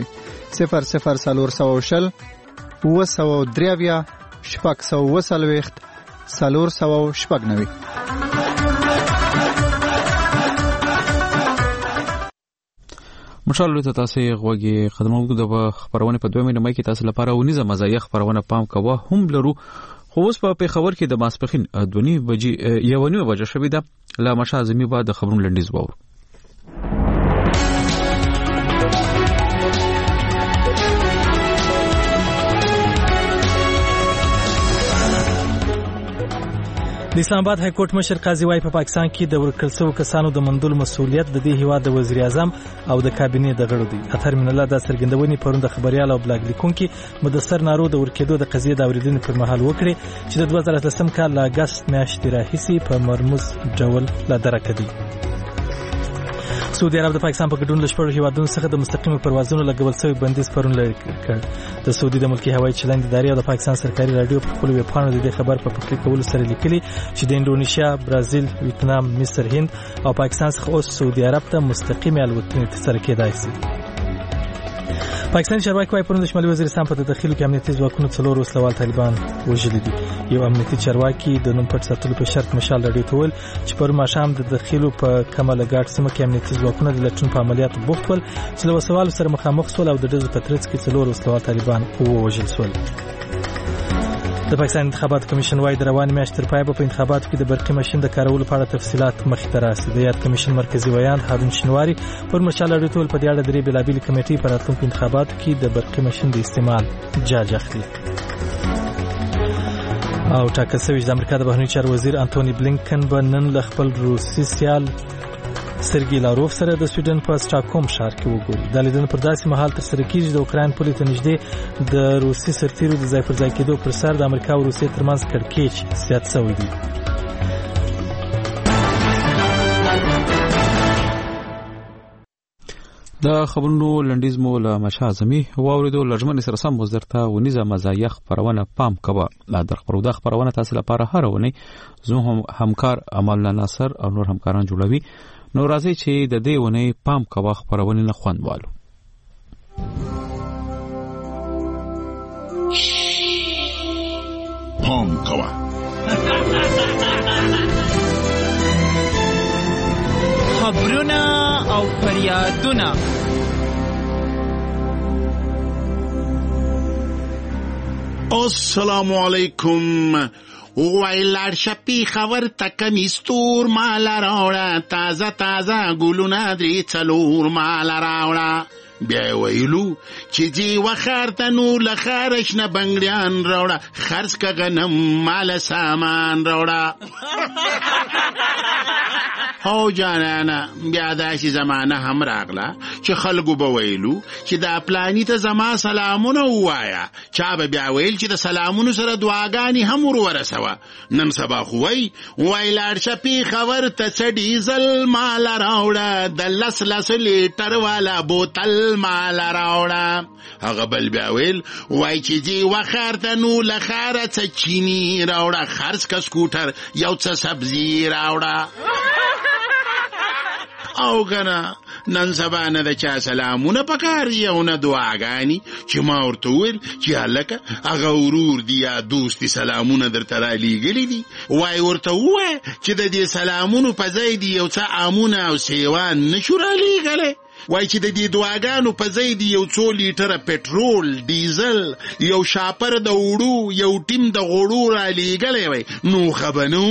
00400 903 640 490. مشال ته تاسو غوږی خدماتو د خبرونه په 2 مې کې تاسو لپاره ونیزه مزایخ خبرونه پام کوه هم لرو. خو اوس په خبر کې د ماسپخین 2:09 بجې شوې ده له مشا اعظمي بعد د خبرونو لنډیز وور. د اسلام آباد های کورټ مشر قاضي وای په پاکستان کې د ورکړل شویو کسانو د منډول مسؤلیت د دې هیواد د وزیر اعظم او د کابینې د غړو دی. اطهر من الله د سرګندونې پرون د خبريال او بلاګ لیکونکي مدثر نارو د ورکېدو د قضیې د اوریدنې پر مهال وکړي چې د 2013 کال ل اگست میاشتې راهیسي په مرموز ډول لا درکه دي. سعودي عرب د پاکستان په ګډون له شپږ هیوادونو څخه د مستقیمو پروازونو لګول شوی بندیز پرون لري کړ. د سعودي د ملکی هوایي چلند ادارې او د پاکستان سرکاري رادیو په خپل ویب پاڼو د خبر په پخلی کولو سره لیکلي چې د انډونیشیا، برازیل، ویتنام، مصر، هند او پاکستان څخه اوس سعودي عرب ته مستقیمه الوتنې ترسره کېدای شي. پاکستان چارواکي وايي پرون د شمالي وزیرستان په تدخل کې امنیتي ځواکونو 4 وسلوال طالبان وژلي دي. یو امنیتي چارواکي د نوم پټ ساتلو په شرط مشال رادیو ته ویل چې پر ماښام د تدخل په کماله ګاټ سیمه کې امنیتي ځواکونه د لټون په عملیاتو بوخت ول چې له وسوالو سره مخامخ شول او د ډزو په ترڅ کې 4 وسلوال طالبان ووژل شول. د پاکستان انتخاباتو کمیشن وايي د روانې میاشتې تر پایه په انتخاباتو کې د برقي ماشین د کارولو په اړه تفصيلات مخې ته راسي. د یاد کمیشن مرکزی ویان هارون شنواری پر مشال رادیو ته په دې اړه درې بلابلي کمیټې په راتلونکو انتخاباتو کې د برقي ماشین د استعمال جاج اخلي. او ټاکل شوی د امریکا د بهرنیو چارو وزیر انټونی بلینکن به نن له خپل روسي سیال سرګی لاروف سره د سویډن په سټاکهولم ښار کې وګوري. د لیدنې پر داسې مهال تر سره کېږي د اوکراین پولې ته نږدې د روسي سرتیرو د ځای پر ځای کېدو پر سر د امریکا او روسیې ترمنځ کړکېچ زیات شوی دی. د خبرونو لنډیز مو له مشا اعظمي واوریدو. لجمن سره سم وزارت ونیزه مزایخ خبرونه پام کوه. د خبرونه خبرونه تاسو لپاره هر ونی زموږ همکار امال ناصر او نور همکاران جوړوي. نو راځي چې د دې ونی پام کوه خبرونه نه خوندوالو. پام کوه. خبرونه او فریادونه السلام علیکم. وایلار شپی خبر تکمی ستور مال راوړه تازه تازه ګلونه درې څلور مال راوړه. بیا ویلو چې جی وخارته نو لخارش نه بنگړیان راوړه خرڅ کا غنم مال سامان راوړه. هو جانانا بیا داسې زمانه هم راغله چې خلکو به ویلو چې دا پلانی ته زما سلامونه وایا. چا به بیا ویل چې د سلامونو سره دعاګانې هم ورسوه. نن سبا خو وای لاړ شپی خبر ته څه ډیزل مال راوړه د لس لیټر والا بوتل مال راوړه. هغه بل بیا ویل وای چې جی وخارته نو لخاره څه چینی راوړه خرڅ کا سکوټر یو څه سبزی راوړه. او کنه نن سبا نه د چا سلامونه پکار یو نه دعاګانی چې ما ورته ویل چې هلکه هغه ورور دی یا دوستی سلامونه درته را لیږلي دي. وای ورته ووایه چې د دې سلامونو په ځای دي یو څه امونه او سیوان نشو را لیږلی. وای چې د دې دعاګانو په ځای دي یو څو لیټره پټرول ډیزل یو شاپر د وړو یو ټیم د غوړو را لیږلی وای. نو خبنو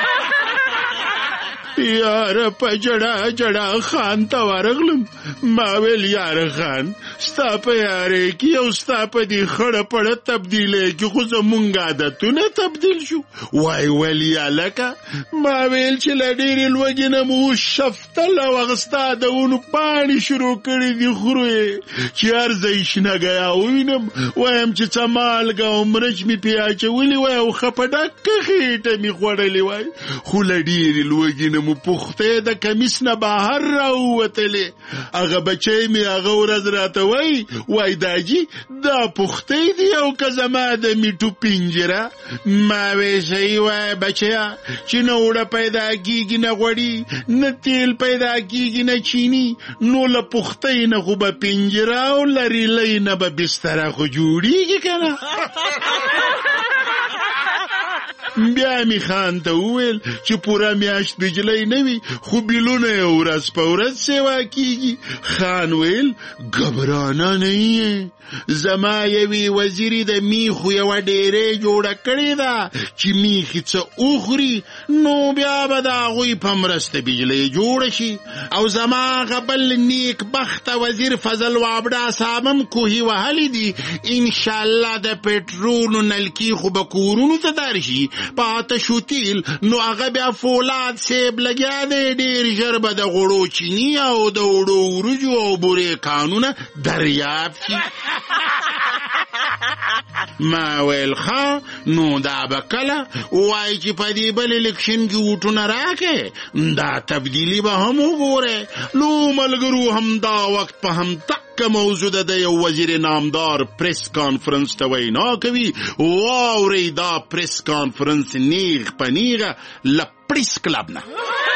یار په جړه جړه خان ته ورغلم. ما ویل یار خان ستا په یارې کې او ستا په دې خړه پړه تبدیلی کې خو زمونږ عادتونه تبدیل شو. وای ویل یا لکه ما ویل چې له ډېرې لوږې نه مو شفتل او اغستا د ونو پاڼې شروع کړي دي خورو یې چې هر ځای شنه ګیا ووینم وایم چې څه مالګه او مرچ مې پې اچولي وای او ښه په ډکه خېټه مې خوړلې وای. خو له ډېرې لوږې نه مو پختې د کمیس نه بهر راووتلې. هغه بچی مې هغه ورځ راته وای داجي دا پختې دي او که زما د میټو پنجره. ما وی صحیح وای بچیا چې نه اوړه پیدا کېږي نه غوړي نه تیل پیدا کېږي نه چینی نو له پختې نه خو به پنجره او له ریلۍ نه به بستره خو جوړېږي که نه. بیا می خان ته وویل چې پوره میاشت بجلی نه وي خو بیلونه یې ورځ په ورځ سیوا کیږي. خان ویل ګبرانه نه یې، زما یوې وزیري د میخو یوه ډیرې جوړه کړې ده چې میخې څه وخوري نو بیا به د هغوی په مرسته بجلی جوړه شي. او زما هغه بل نیک بخته وزیر فضل وابډا صاحب هم کوهي وهلی دي، انشاءالله د پټرولو نلکي خو به کورونو ته درشي په آتشو تیل، نو هغه بیا فولاد صیب لګیا دی ډېر ژر به د غوړو چیني او د وړو وریجو او بورې کانونه دریاب شي. ما ویل ښه نو دا به کله وایي چې په دې بل الیکشن کې ووټونه راکې، دا تبدیلي به هم وګورئ. نو ملګرو همدا وخت په همدغه موضوع د یو وزیر نامدار پریس کانفرنس ته وینا کوي. واورئ دا پریس کانفرنس نیغ په نیغه له پریس کلب نه.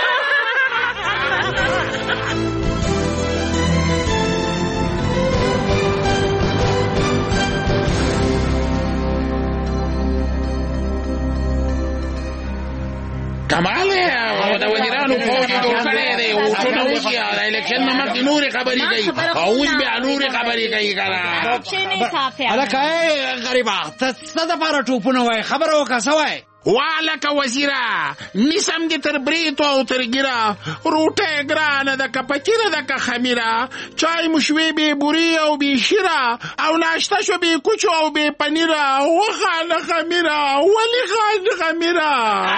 کمال دی او د وزیرانو فوج جوړ کړی دی، ووټونه وشي او د الیکشن نه مخکې نورې خبرې کوي او اوس بیا نورې خبرې کوي که نه. هلکه غریبه ته څه دپاره ټوپونه وایې؟ خبره وکړه څه وایې؟ والکه وزیره نیسم دې تر بریتو او تر ګیره، روټۍ ګرانه ده که پچیره ده که خمیره، چای مو شوې بې بوري او بې شیره، او ناشته شو بې کوچو او بې پنیره، وخانه خمیره ولې خانه خمیره.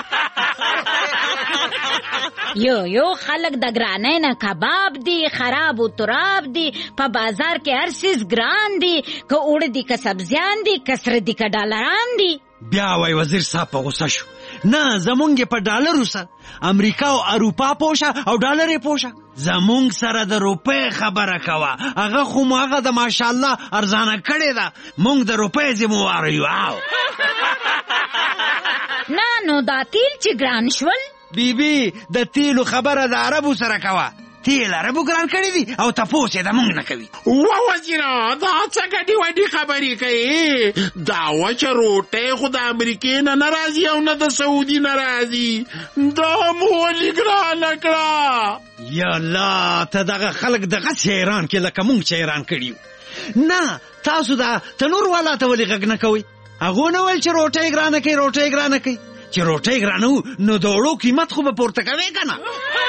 یو خلک د ګرانۍ نه کباب دي، خراب و تراب دي، په بازار کې هر څیز ګران دي، که اوړه دي که سبزیان دي که سره دي که ډالران دي. بیا وای وزیر صاحب په غوسه شو، نه زمونږ په ډالرو سره امریکا او اروپا پوشه او ډالر یې پوشه، زمونږ سره د روپۍ خبره کوه، هغه خو مو هغه د ماشاءالله ارزانه کړې ده، مونږ د روپۍ ذموار یو. نه نو دا تیل چې ګران شول بیبي د تیلو خبره د عربو سره کوه، تیل عربو ګران کړی دي او تپوس یې د مونږ نه کوي. وزیره دا څه ګډې وډې خبرې کوي؟ دا وچه روټۍ خو د امریکې نه نه راځي او نه د سعودي نه راځي، دا مو ولې ګرانه کړه؟ یا الله ته دغه خلک دغسې حیران کې لکه مونږ چې حیران کړي یو. نه تاسو دا تنور والا ته ولې غږ نه کوئ؟ هغو نه ویل چې روټۍ ګرانه کوي روټۍ ګرانه کوي، چې روټۍ ګرانه وو نو د وړو قیمت خو به پورته کوې که نه؟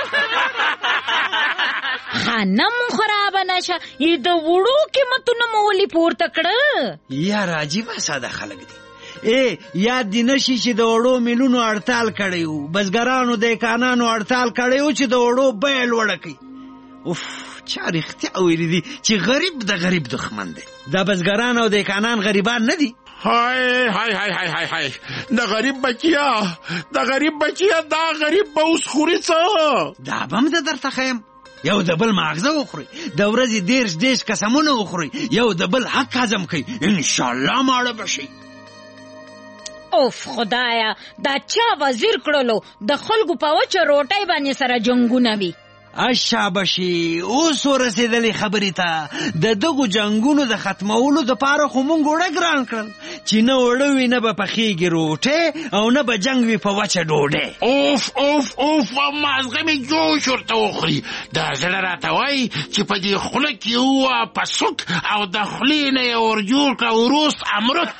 خانم خرابه نشه د وړو قیمتونه مو ولې پورته کړه؟ یار عجیبه ساده خلک دي. یاد دې نشي چې د وړو میلونو هړتال کړی وو، بزګرانو دهقانانو هړتال کړی وو چې د وړو بیه لوړه کړي. اوف چا رښتیا ویلي دي چې غریب د غریب دښمن دی. دا بزګران او دهقانان غریبان نه دي. های های های های های های د غریب بچیا دا غریب به اوس خوري څه؟ دا به هم زه درته ښیم، یو د بل ماغزه وخوري، د ورځې 10 قسمونه وخوري، یو د بل حق هضم کوي، انشاءالله ماړه به شي. اوف خدایا دا چا وزیر کړلو د خلکو په وچه روټۍ باندې سره جنګونه وي. شابشي اوس ورسېدلې خبرې ته، د دغو جنګونو د ختمولو دپاره خو مونږ اوړه ګران کړل چې نه اوړه وي نه به پخېږي روټۍ او نه به جنګ وي په وچه ډوډۍ. اوف اوف اوف مازغه مې جوش ورته وخوري، دا زړه راته وایي چې په دې خوله کې ووه پسوک او د خولې نه یې ورجوړ کړه وروست امرت.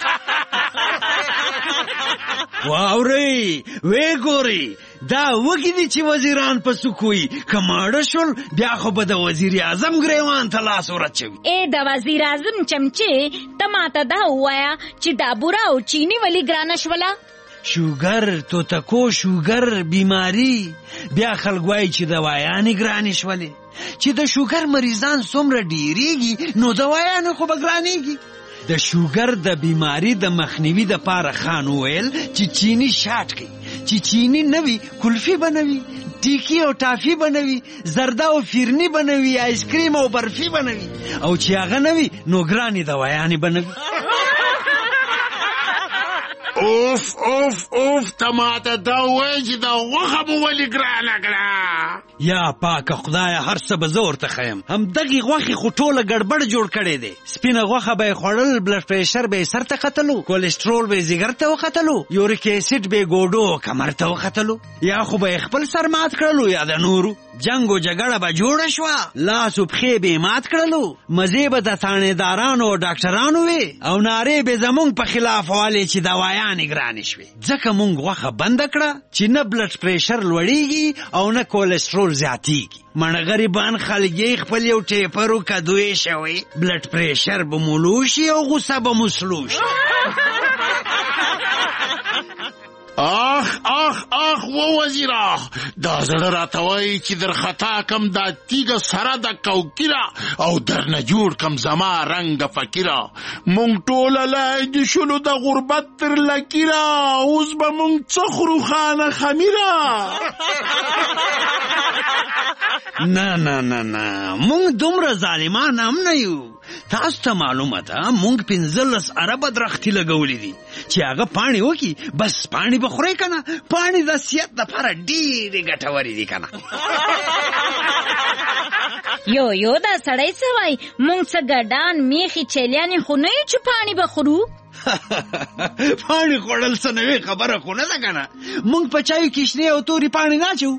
واورئ ویې ګورئ دا وږي دي چې وزیران په سوک وي، که ماړه شول بیا خو به د وزیر اعظم ګریوان ته لاس ورچوي. د وزیر اعظم چمچې ته ماته دا ووایه چې دا بوره او چینی ولې ګرانه شوله؟ شوګر توتکو شوګر بیماری، بیا خلک وایي چې دوایانې ګرانې شولې، چې د شوګر مریضان څومره ډیریږي نو دوایانې خو به ګرانېږي. د شوګر د بیماری د مخنیوي دپاره خان وویل چې چینی شاټ کوي، چې چینی نه وي کلفي به نه وي، ټیکی او ټافي به نه وي، زرده او فیرني به نه وي، آیسکریم او برفي به نه وي، او چې هغه نه وي نو ګرانې دوایانې به نه وي. اوف اوف اوف ته ماته دا وایي چې دا غوښه مو ولې ګرانه کړه؟ یا پاک خدای هر څه به زه ورته ښیم. همدغې غوښې خو ټوله ګډبډ جوړ کړی دی. سپینه غوښه به یې خوړل، بلډ پریشر به یې سر ته ختلو، کولیسټرول به یې ځیګر ته وختلو، یوریک اسید به یې ګوډو کمر ته وختلو، یا خو به یې خپل سر مات کړلو یا د نورو. جنگ و جګړه به جوړه شوه، لاس و پښې به یې مات کړلو، مزې به د تانیدارانو او ډاکټرانو وې، او نارې به زمونږ په خلاف والې چې دوایانې ګرانې شوې. ځکه مونږ غوښه بنده کړه چې نه بلډ پریشر لوړیږي او نه کولیسټرول زیاتیږي. مړه غریبان خلک یې خپل یو ټیپر کدوې شوی، بلډ پریشر به مو لوړ شي او غوسه به مو سلو شي. آخ و وزیرا، دا زړه راته وایي چې در خطا کم دا تیږه سره د کوکیره، او در نه جوړ کم زما رنګ فکیره. مونږ ټوله لایج شولو د غربت تر لکیره، اوس به مونږ څه خورو خانه خمیره. نه نه نه نه، مونږ دومره ظالمان هم نه یو. تاسو ته معلومه ده مونږ 15 اربه درختي لګولې دي چې هغه پاڼې وکي، بس پاڼې به خورئ که نه. پاڼې د صحت دپاره ډېرې ګټورې دي که نه. یو دا سړی څه وایي؟ مونږ څه ګډان میخي چیلیانې خو نه یو چې پاڼې به خورو. پاڼې خوړل څه نوې خبره خو نه ده که نه. مونږ په چایو کې شنې او تورې پاڼې نه اچوو.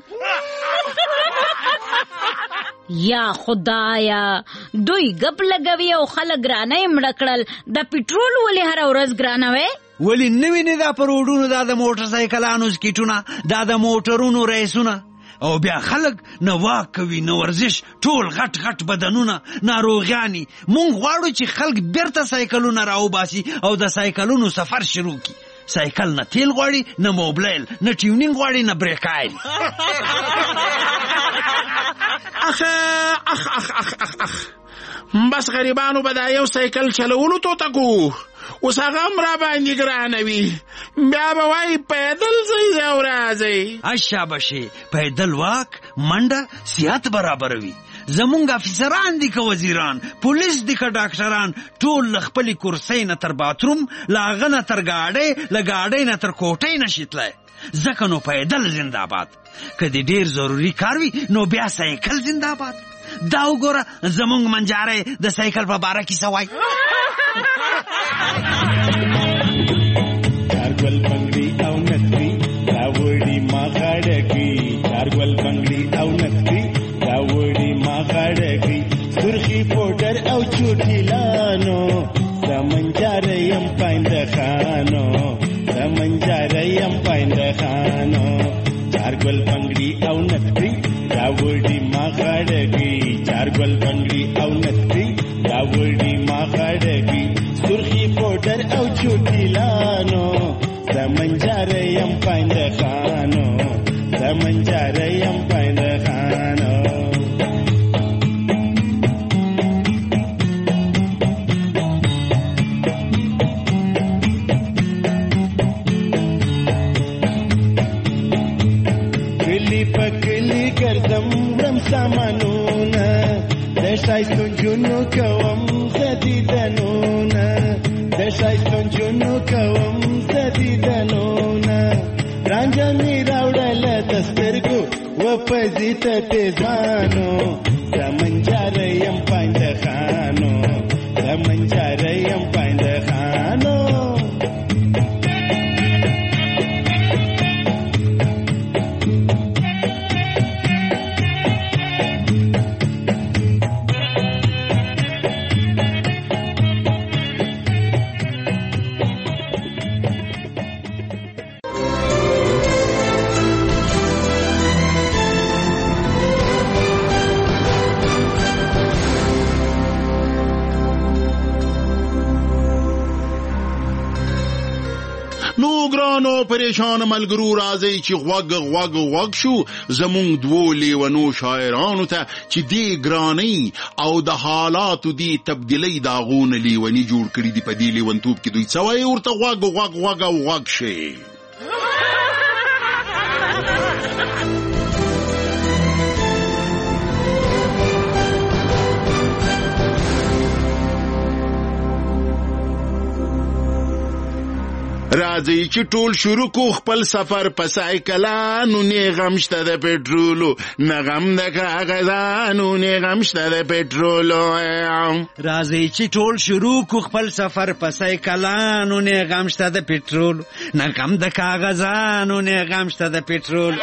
یا خدایا، دوی ګپ لګوي او خلک ګرانه یې مړه کړل. د پټرول ولې هره ورځ ګرانه وی؟ ولې نه وینې دا په روډونو دا د موټر سایکلانو سکیټونه، دا د موټرونو ریسونه، او بیا خلک نه واک کوي نه ورزش، ټول غټ غټ بدنونه، ناروغیانې. مونږ غواړو چې خلک بیرته سایکلونه راوباسي او د سایکلونو سفر شروع کی. سایکل نه تیل غواړي، نه موبلایل، نه ټیونینګ غواړي، نه بریکایل. بس غریبانو به دا یو سایکل چلولو تو تکو، اوس هغه هم را باندې ګرانه وي. بیا به وایي پیدل ځئ او راځئ. شاباشي، پیدل واک منډه صحت برابروي. زمونږ افیسران دي که وزیران، پولیس دي که ډاکټران، ټول له خپلې کرسۍ نه تر باتروم، له هغه نه تر ګاډۍ، له ګاډۍ نه تر کوټۍ نشي تللی. ځکه نو پیدل زنده‌باد. که د ډېر ضروري کار وي نو بیا سایکل زنده‌باد. دا وګوره زمونږ منجارې د سایکل په باره کې څه وایي. چارګل بنګړي او نثري راوړي ما غاړګي، چارګل بنګړي او نثري راوړي ما غاړګي، سرخي پوډر او چوټي لانو، زمنجارې يم پاینده خانو، زمنجارې يم پاینده خانو. چارګل بنګړي او نثري راوړي ما غاړګي، چارګل بنګړي او نثري راوړي ما غاړګي، سرخي پوډر او چوټي لانو، زمنجارې يم پاینده خانو، زمنجارې يم پاینده خانو. پکلی ګرځم رم سامانونه، د ښایستو نجونو کوم زدیدنونه، د ښایستو نجونو کوم زدیدنونه، رانجه مې راوړله د سترګو وپځي ته تیزانو، زمنجاره یم پاینده خانو، زمنجاره یم پاینده خانو. ګرانو پریشان ملګرو راځي چې غوږ شو زمونږ دوو لیونو شاعرانو ته چې دی ګرانی او د حالاتو دی تبدیلی داغونه لیونی جوړ کړي دی په دی لیونتوب کې دوی څوای ورته غوږ شي. راځي چې ټول شروع کو خپل سفر په سایکلانو نه غم شته د پټرولو نه غم د کاغذانو نه غم شته د پټرولو راځي چې ټول شروع کو خپل سفر په سایکلانو نه غم شته د پټرولو نه غم د کاغذانو نه غم شته د پټرولو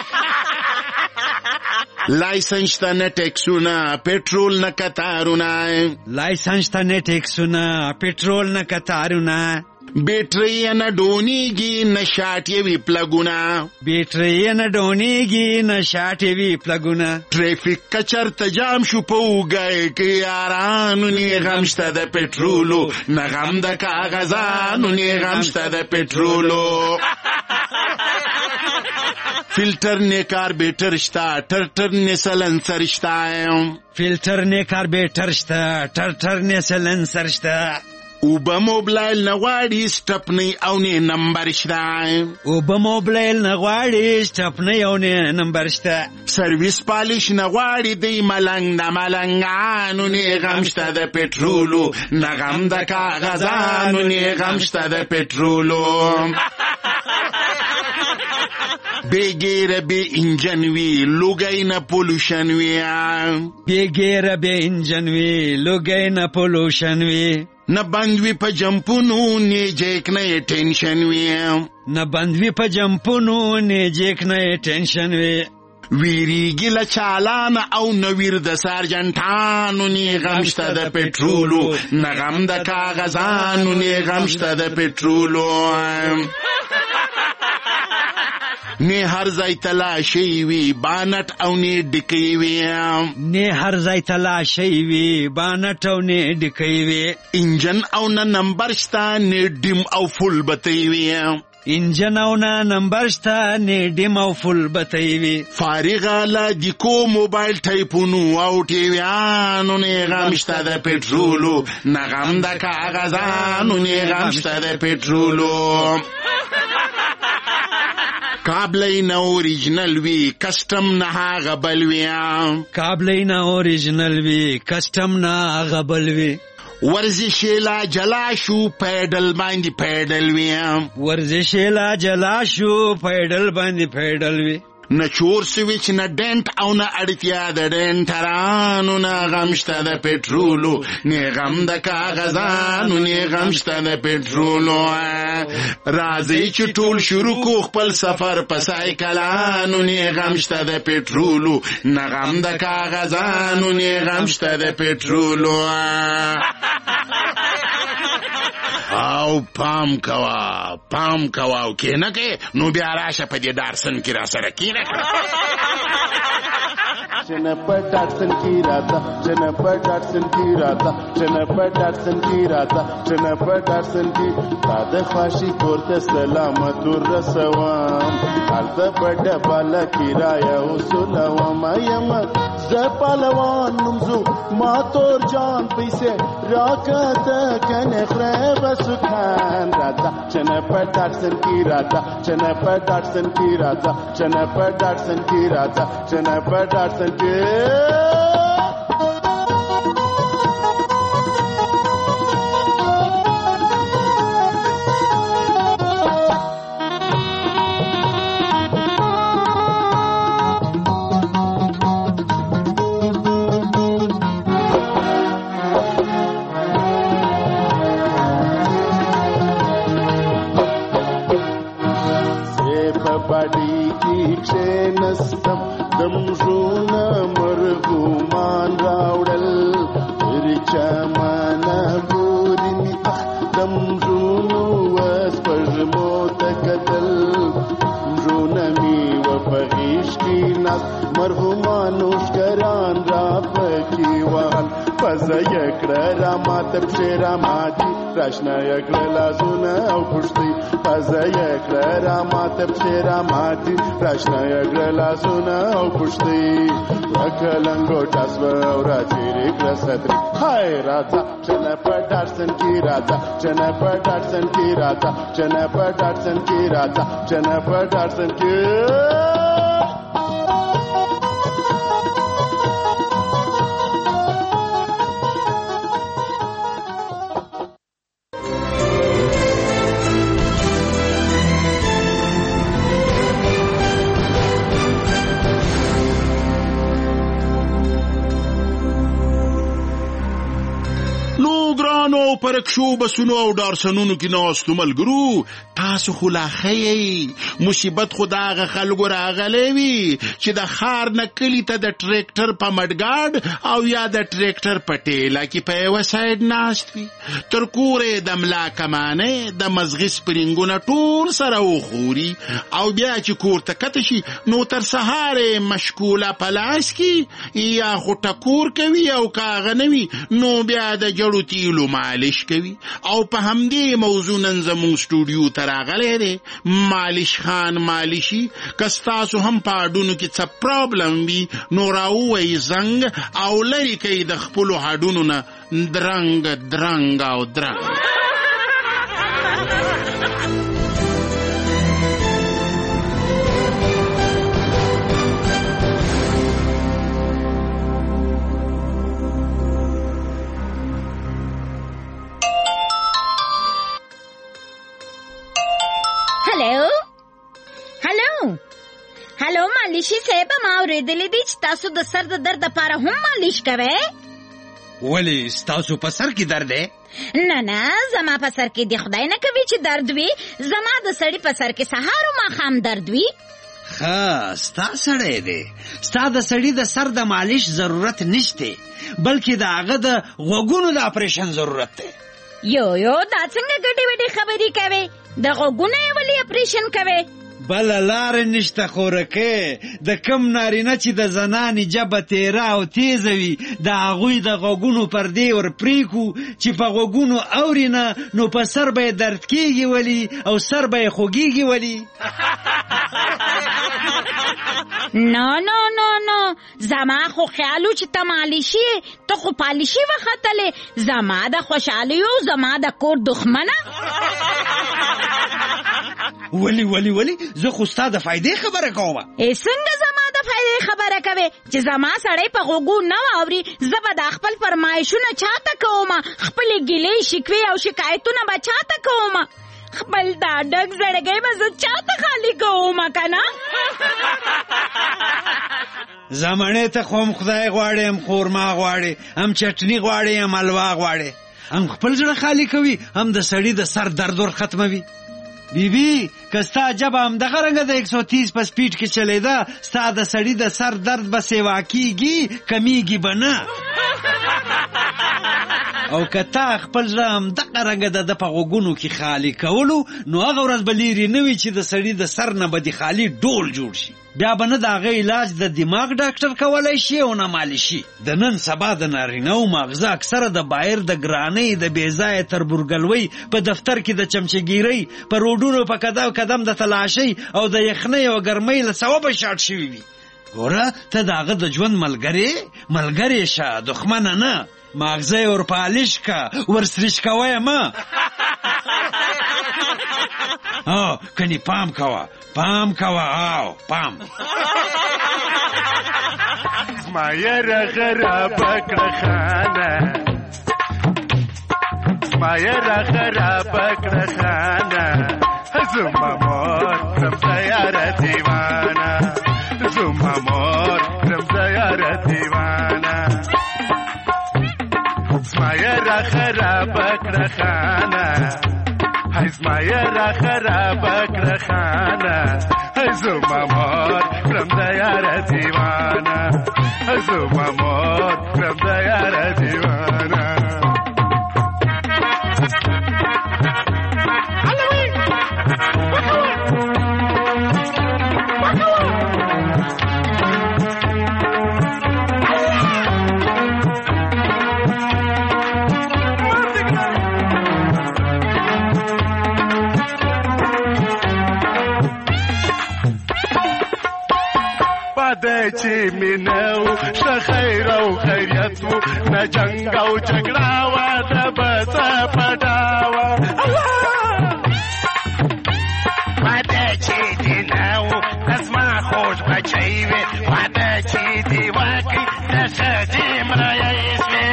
لایسنس ته نه ټیکسونه پټرول نه کتارونه لایسنس ته نه ټیکسونه پټرول نه کتارونه بیټری نه ډونیږي نه شاټي وی پلګونه بیټری نه ډونیږي نه شاټي وی پلګونه ټریفیک کچر ته جام شو پوګای کې یارانو نه غم شته د پټرولو نه غم د کاغذانو نه غم شته د پټرولو فلټر نه کاربیټر شتا ټرټر نه سلنسر شتا فلټر نه کاربیټر شتا ټرټر نه سلنسر شتا اوبه موبایل نه غواړي سټپنی او نه نمبر شته اوبه موبایل نه غواړي سټپنی او نه نمبر شته سرویس پالیش نه غواړي دی ملنګ د ملنګانو نه غم شته د پټرولو نه غم د کاغذانو نه غم شته د پټرولو بیگیره بی انجن وی لوگای نه پولوشن وی بیگیره بی انجن وی لوگای نه پولوشن وی نه بندوی په جمپونو نه جیک نه ټینشن وی نه بندوی په جمپونو نه جیک نه ټینشن وی ویریږي له چالانه او نه ویر د سارجنټانو نه غم شته د پټرولو نه غم د کاغذانو نه غم شته د پټرولو نه هر ځای تلاشي وي بانټ او نه ډکی وي نه هر ځای تلاشي وي بانټ او نه ډکی وي انجن او نه نمبر شته نه ډیم او فل بتی وي انجن او نه نمبر شته نه ډیم او فل بتی وي فارغ لا د کو موبایل ټایپونو او ټیویانو نه غم شته د پټرولو نه غم د کاغذانو نه غم شته د پټرولو کابلی نه اوریجنل وی کسٹم نه هغه بل وی کابلی نه اوریجنل وی کسٹم نه هغه بل وی ورزش لا جلا شو پیدل باندې پیدل وی ورزش لا جلا شو پیدل باندې پیدل وی نه چور سویچ نه ډنټ او نه اړتیا د ډنټرانو نه غم شته د پټرولو نه غم د کاغذانو نه غم شته د پټرولو راځي چې ټول شروع کو خپل سفر په سایکلانو نه غم شته د پټرولو نه غم د کاغذانو نه غم شته د پټرولو او پام کوا کینه کې نو بیا راشه په دې دارسن کې را سره کینه چنپ ډاټسن کی راتا چنپ ډاټسن کی راتا چنپ ډاټسن کی راتا چنپ ډاټسن کی داد خواشي کوته سلامت رسوام حالت بډ بالا کرایا وسلام یم زپالوان نمزو ما تور جان پیسه راکت کنه خراب سکان راتا چنپ ډاټسن کی راتا چنپ ډاټسن کی راتا چنپ ډاټسن کی راتا چنپ ډاټسن بڑی کی کشنستم دمجون مرغومان راوڑل رچمان بورنی اخ دمجون وسپجمو تکتل جونمی وپغیش کی ناس مرغومان اشکران را پکی وحل پزا یکڑا رامات بشیرا ماتی راشنا یکڑا لازونا او پشتی پزا یکڑا رامات بشیرا ماتی راشنا یکڑا لازونا او پشتی وکلنگو ٹاسو او راجیری کرسدری ہائے راتا چنا پر ڈارسن کی راتا چنا پر ڈارسن کی راتا چنا پر ڈارسن کی راتا چنا پر ڈارسن کی ټرکانو او په رکشو بسونو او ډارسنونو کې ناستو ملګرو، تاسو خو لا ښیئ مصیبت خو د هغه خلکو راغلی وي چې د ښار نه کلي ته د ټریکټر په مډګاډ او یا د ټریکټر په ټیله کې په یوه سایډ ناست وي، تر کوره د ملا کمانې د مزغې سپرینګونه ټول سره وخوري او بیا چې کور ته کته شي نو تر سهاره مشکوله په لاس کې یا خو ټکور کوي او که هغه نه وي نو بیا د جړو تیلو مالش کوي. او په همدې موضوع نن زموږ سټوډیو ته راغلی دی مالش خان مالشي. که ستاسو هم په هډونو کې څه پرابلم وي نو راووایي زنګ او لرې کوي د خپلو هډونو نه درنګ درنګ او درنګ. هلو مالشي صاحب، ما اورېدلی دی چې تاسو د سر د درد لپاره هم مالش کوئ. ولې ستاسو په سر کې درد دی؟ نه زما په سر کې دی، خدای نه کوي چې درد وي. زما د سړي په سر کې سهار او ماښام درد وي. ښه ستا سړی دی، ستا د سړي د سر د مالش ضرورت نشته، بلکې د هغه د غوږونو د اپریشن ضرورت دی. یو دا څنګه ګډې وډې خبرې کوې؟ د غوږونو یې ولې اپریشن کوې؟ بله لاره نشته خورکه، د کم نارینه چې د زنانې جبه تیره او تیزه وي د هغوی د غوږونو پردې ور پرېږو چې په غوږونو اوري نه نو په سر به یې درد کېږي ولي او سر به یې خوږېږي ولي. نو زما خو خیالو چې ته مالشي ته خو پالیشي وختلې، زما د خوشحالیو زما د کور دښمنه. ولی زه خو ستا د فایدې خبره کوم. څنګه زما د فایدې خبره کوې چې زما سړی په غوږو نه واوري؟ زه به د خپل فرمایشونه چاته کوم؟ خپلې ګیلې شکوې او شکایتونه به چاته کوم؟ خپل دا ډک زړګی به زه چاته خالی کوم که نه؟ زمانې ته خو هم خدای غواړي، هم خورما غواړي، هم چټني غواړي، هم حلوا غواړي، هم خپل زړه خالی کوي، هم د سړي د سر درد ور ختموي. بیبي که ستا جبه همدغه رنګه د 130 په سپیډ کې چلیده ستا د سړي د سر درد به سیوا کېږي، کمیږي به نه. او که تا خپل زړه همدغه رنګه د په غوږونو کې خالي کولو نو هغه ورځ به لیرې نه وي چې د سړي د سر نه به د خالي ډول جوړ شي. بیا به نه د هغه علاج د دماغ ډاکټر کولی شي او نه مالشي. د نن سبا د نارینه‌و ماغزه اکثره د بایر د ګرانۍ د بېځایه تربورګلوۍ په دفتر کې د چمچهګیرۍ په روډونو په قدم د تلاشۍ او د یخنۍ او ګرمۍ له سببه شاټ شوي وي. ګوره ته د هغه د ژوند ملګری شه، دښمنه نه. ماغزه یې ور پالش که، ور سریش کوه یې مه. کنی پام کوه او پام. زما یره خرابه کړه خانه، زما یره خرابه کړه خانه، زما مور کړم تیاره دیوانه، زما مور کړم تیاره دیوانه. زما یره خرابه کړه خانه، زما یره خرابه کړه خانه، زما مور کړم تیاره دیوانه، زما مور کړم تیاره دیوانه. چې مینو شه خیر او خیریت و نه جنگ او جګړه وه د بڅه پډاوه. واده چې دې نه و د زما خوږ بچی وې، واده چې دې وکړي د ښځې مریی شوې.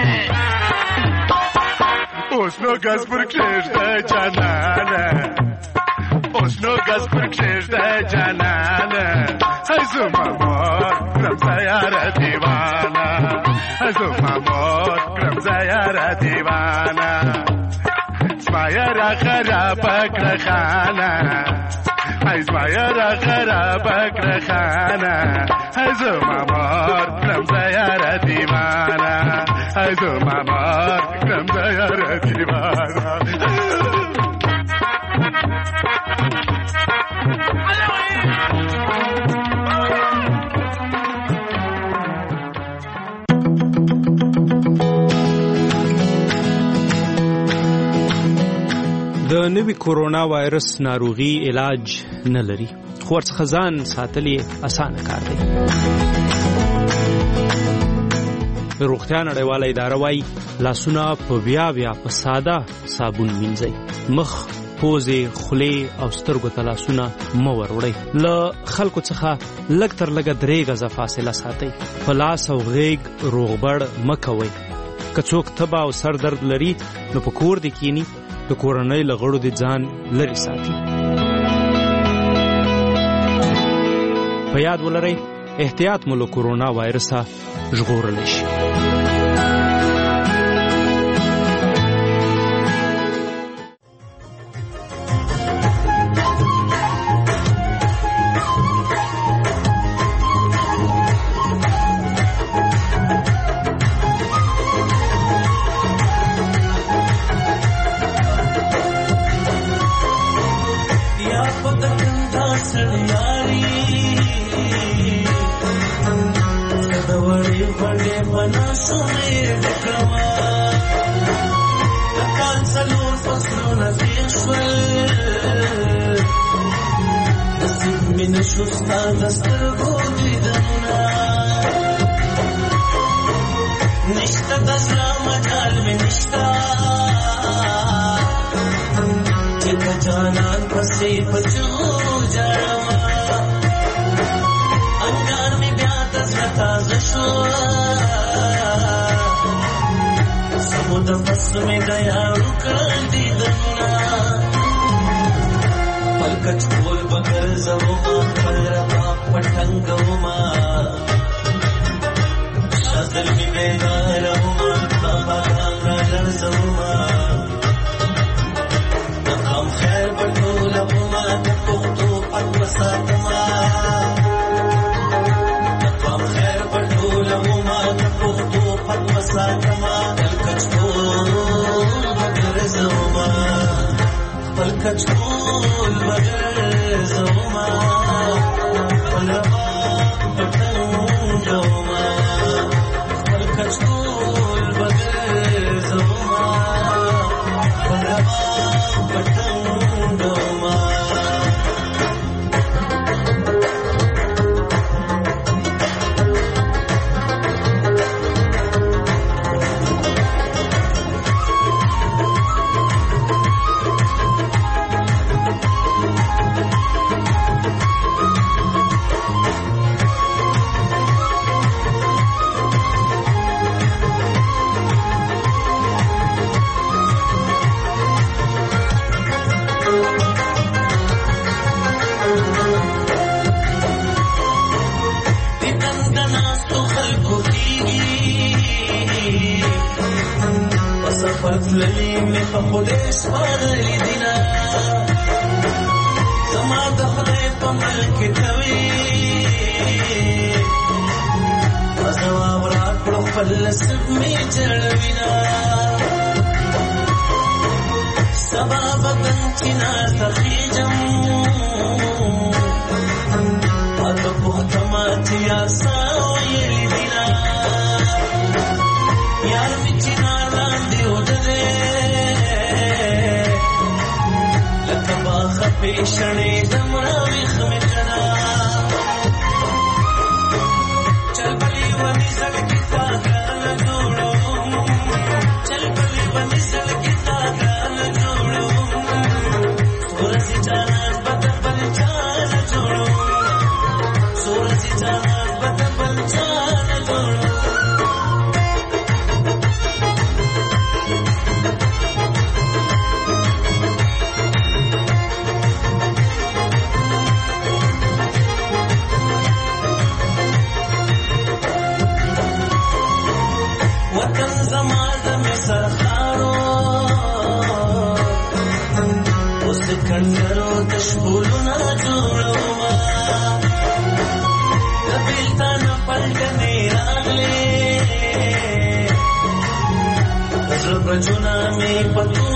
اوس نو ګز پر کښېږده جانانه، اوس نو ګز پر کښېږده جانانه، زما مور کړم تیاره دیوانه، زما مور کړم تیاره دیوانه. را خراب کړه خانه زما یاره خراب کړه خانه زما مار کړم د یاره دیوانه زما مار کړم د یاره دیوانه د نوي کورونا وایرس ناروغي علاج نه لري خو ورڅخه ځان ساتل یې اسانه کار دی. روغتیا نړیواله اداره وايي لاسونه په بیا په ساده صابون مینځئ. مخ، پوزې، خولې او سترګو ته لاسونه مه وروړئ. له خلکو څخه لږ تر لږه 3 غزه فاصله ساتئ. په لاس او غیږ روغبړ مه کوئ. که څوک تبه او سر درد لري نو په کور دې کینی د کورنۍ له غړو دې ځان لرې ساتي. په یاد ولرئ احتیاط مو له کورونا وایرسه ژغورلی شي. سنسرو تشبولنا جوړوما دبیلتان پلټنې راغلې زړه بچونه مې پتو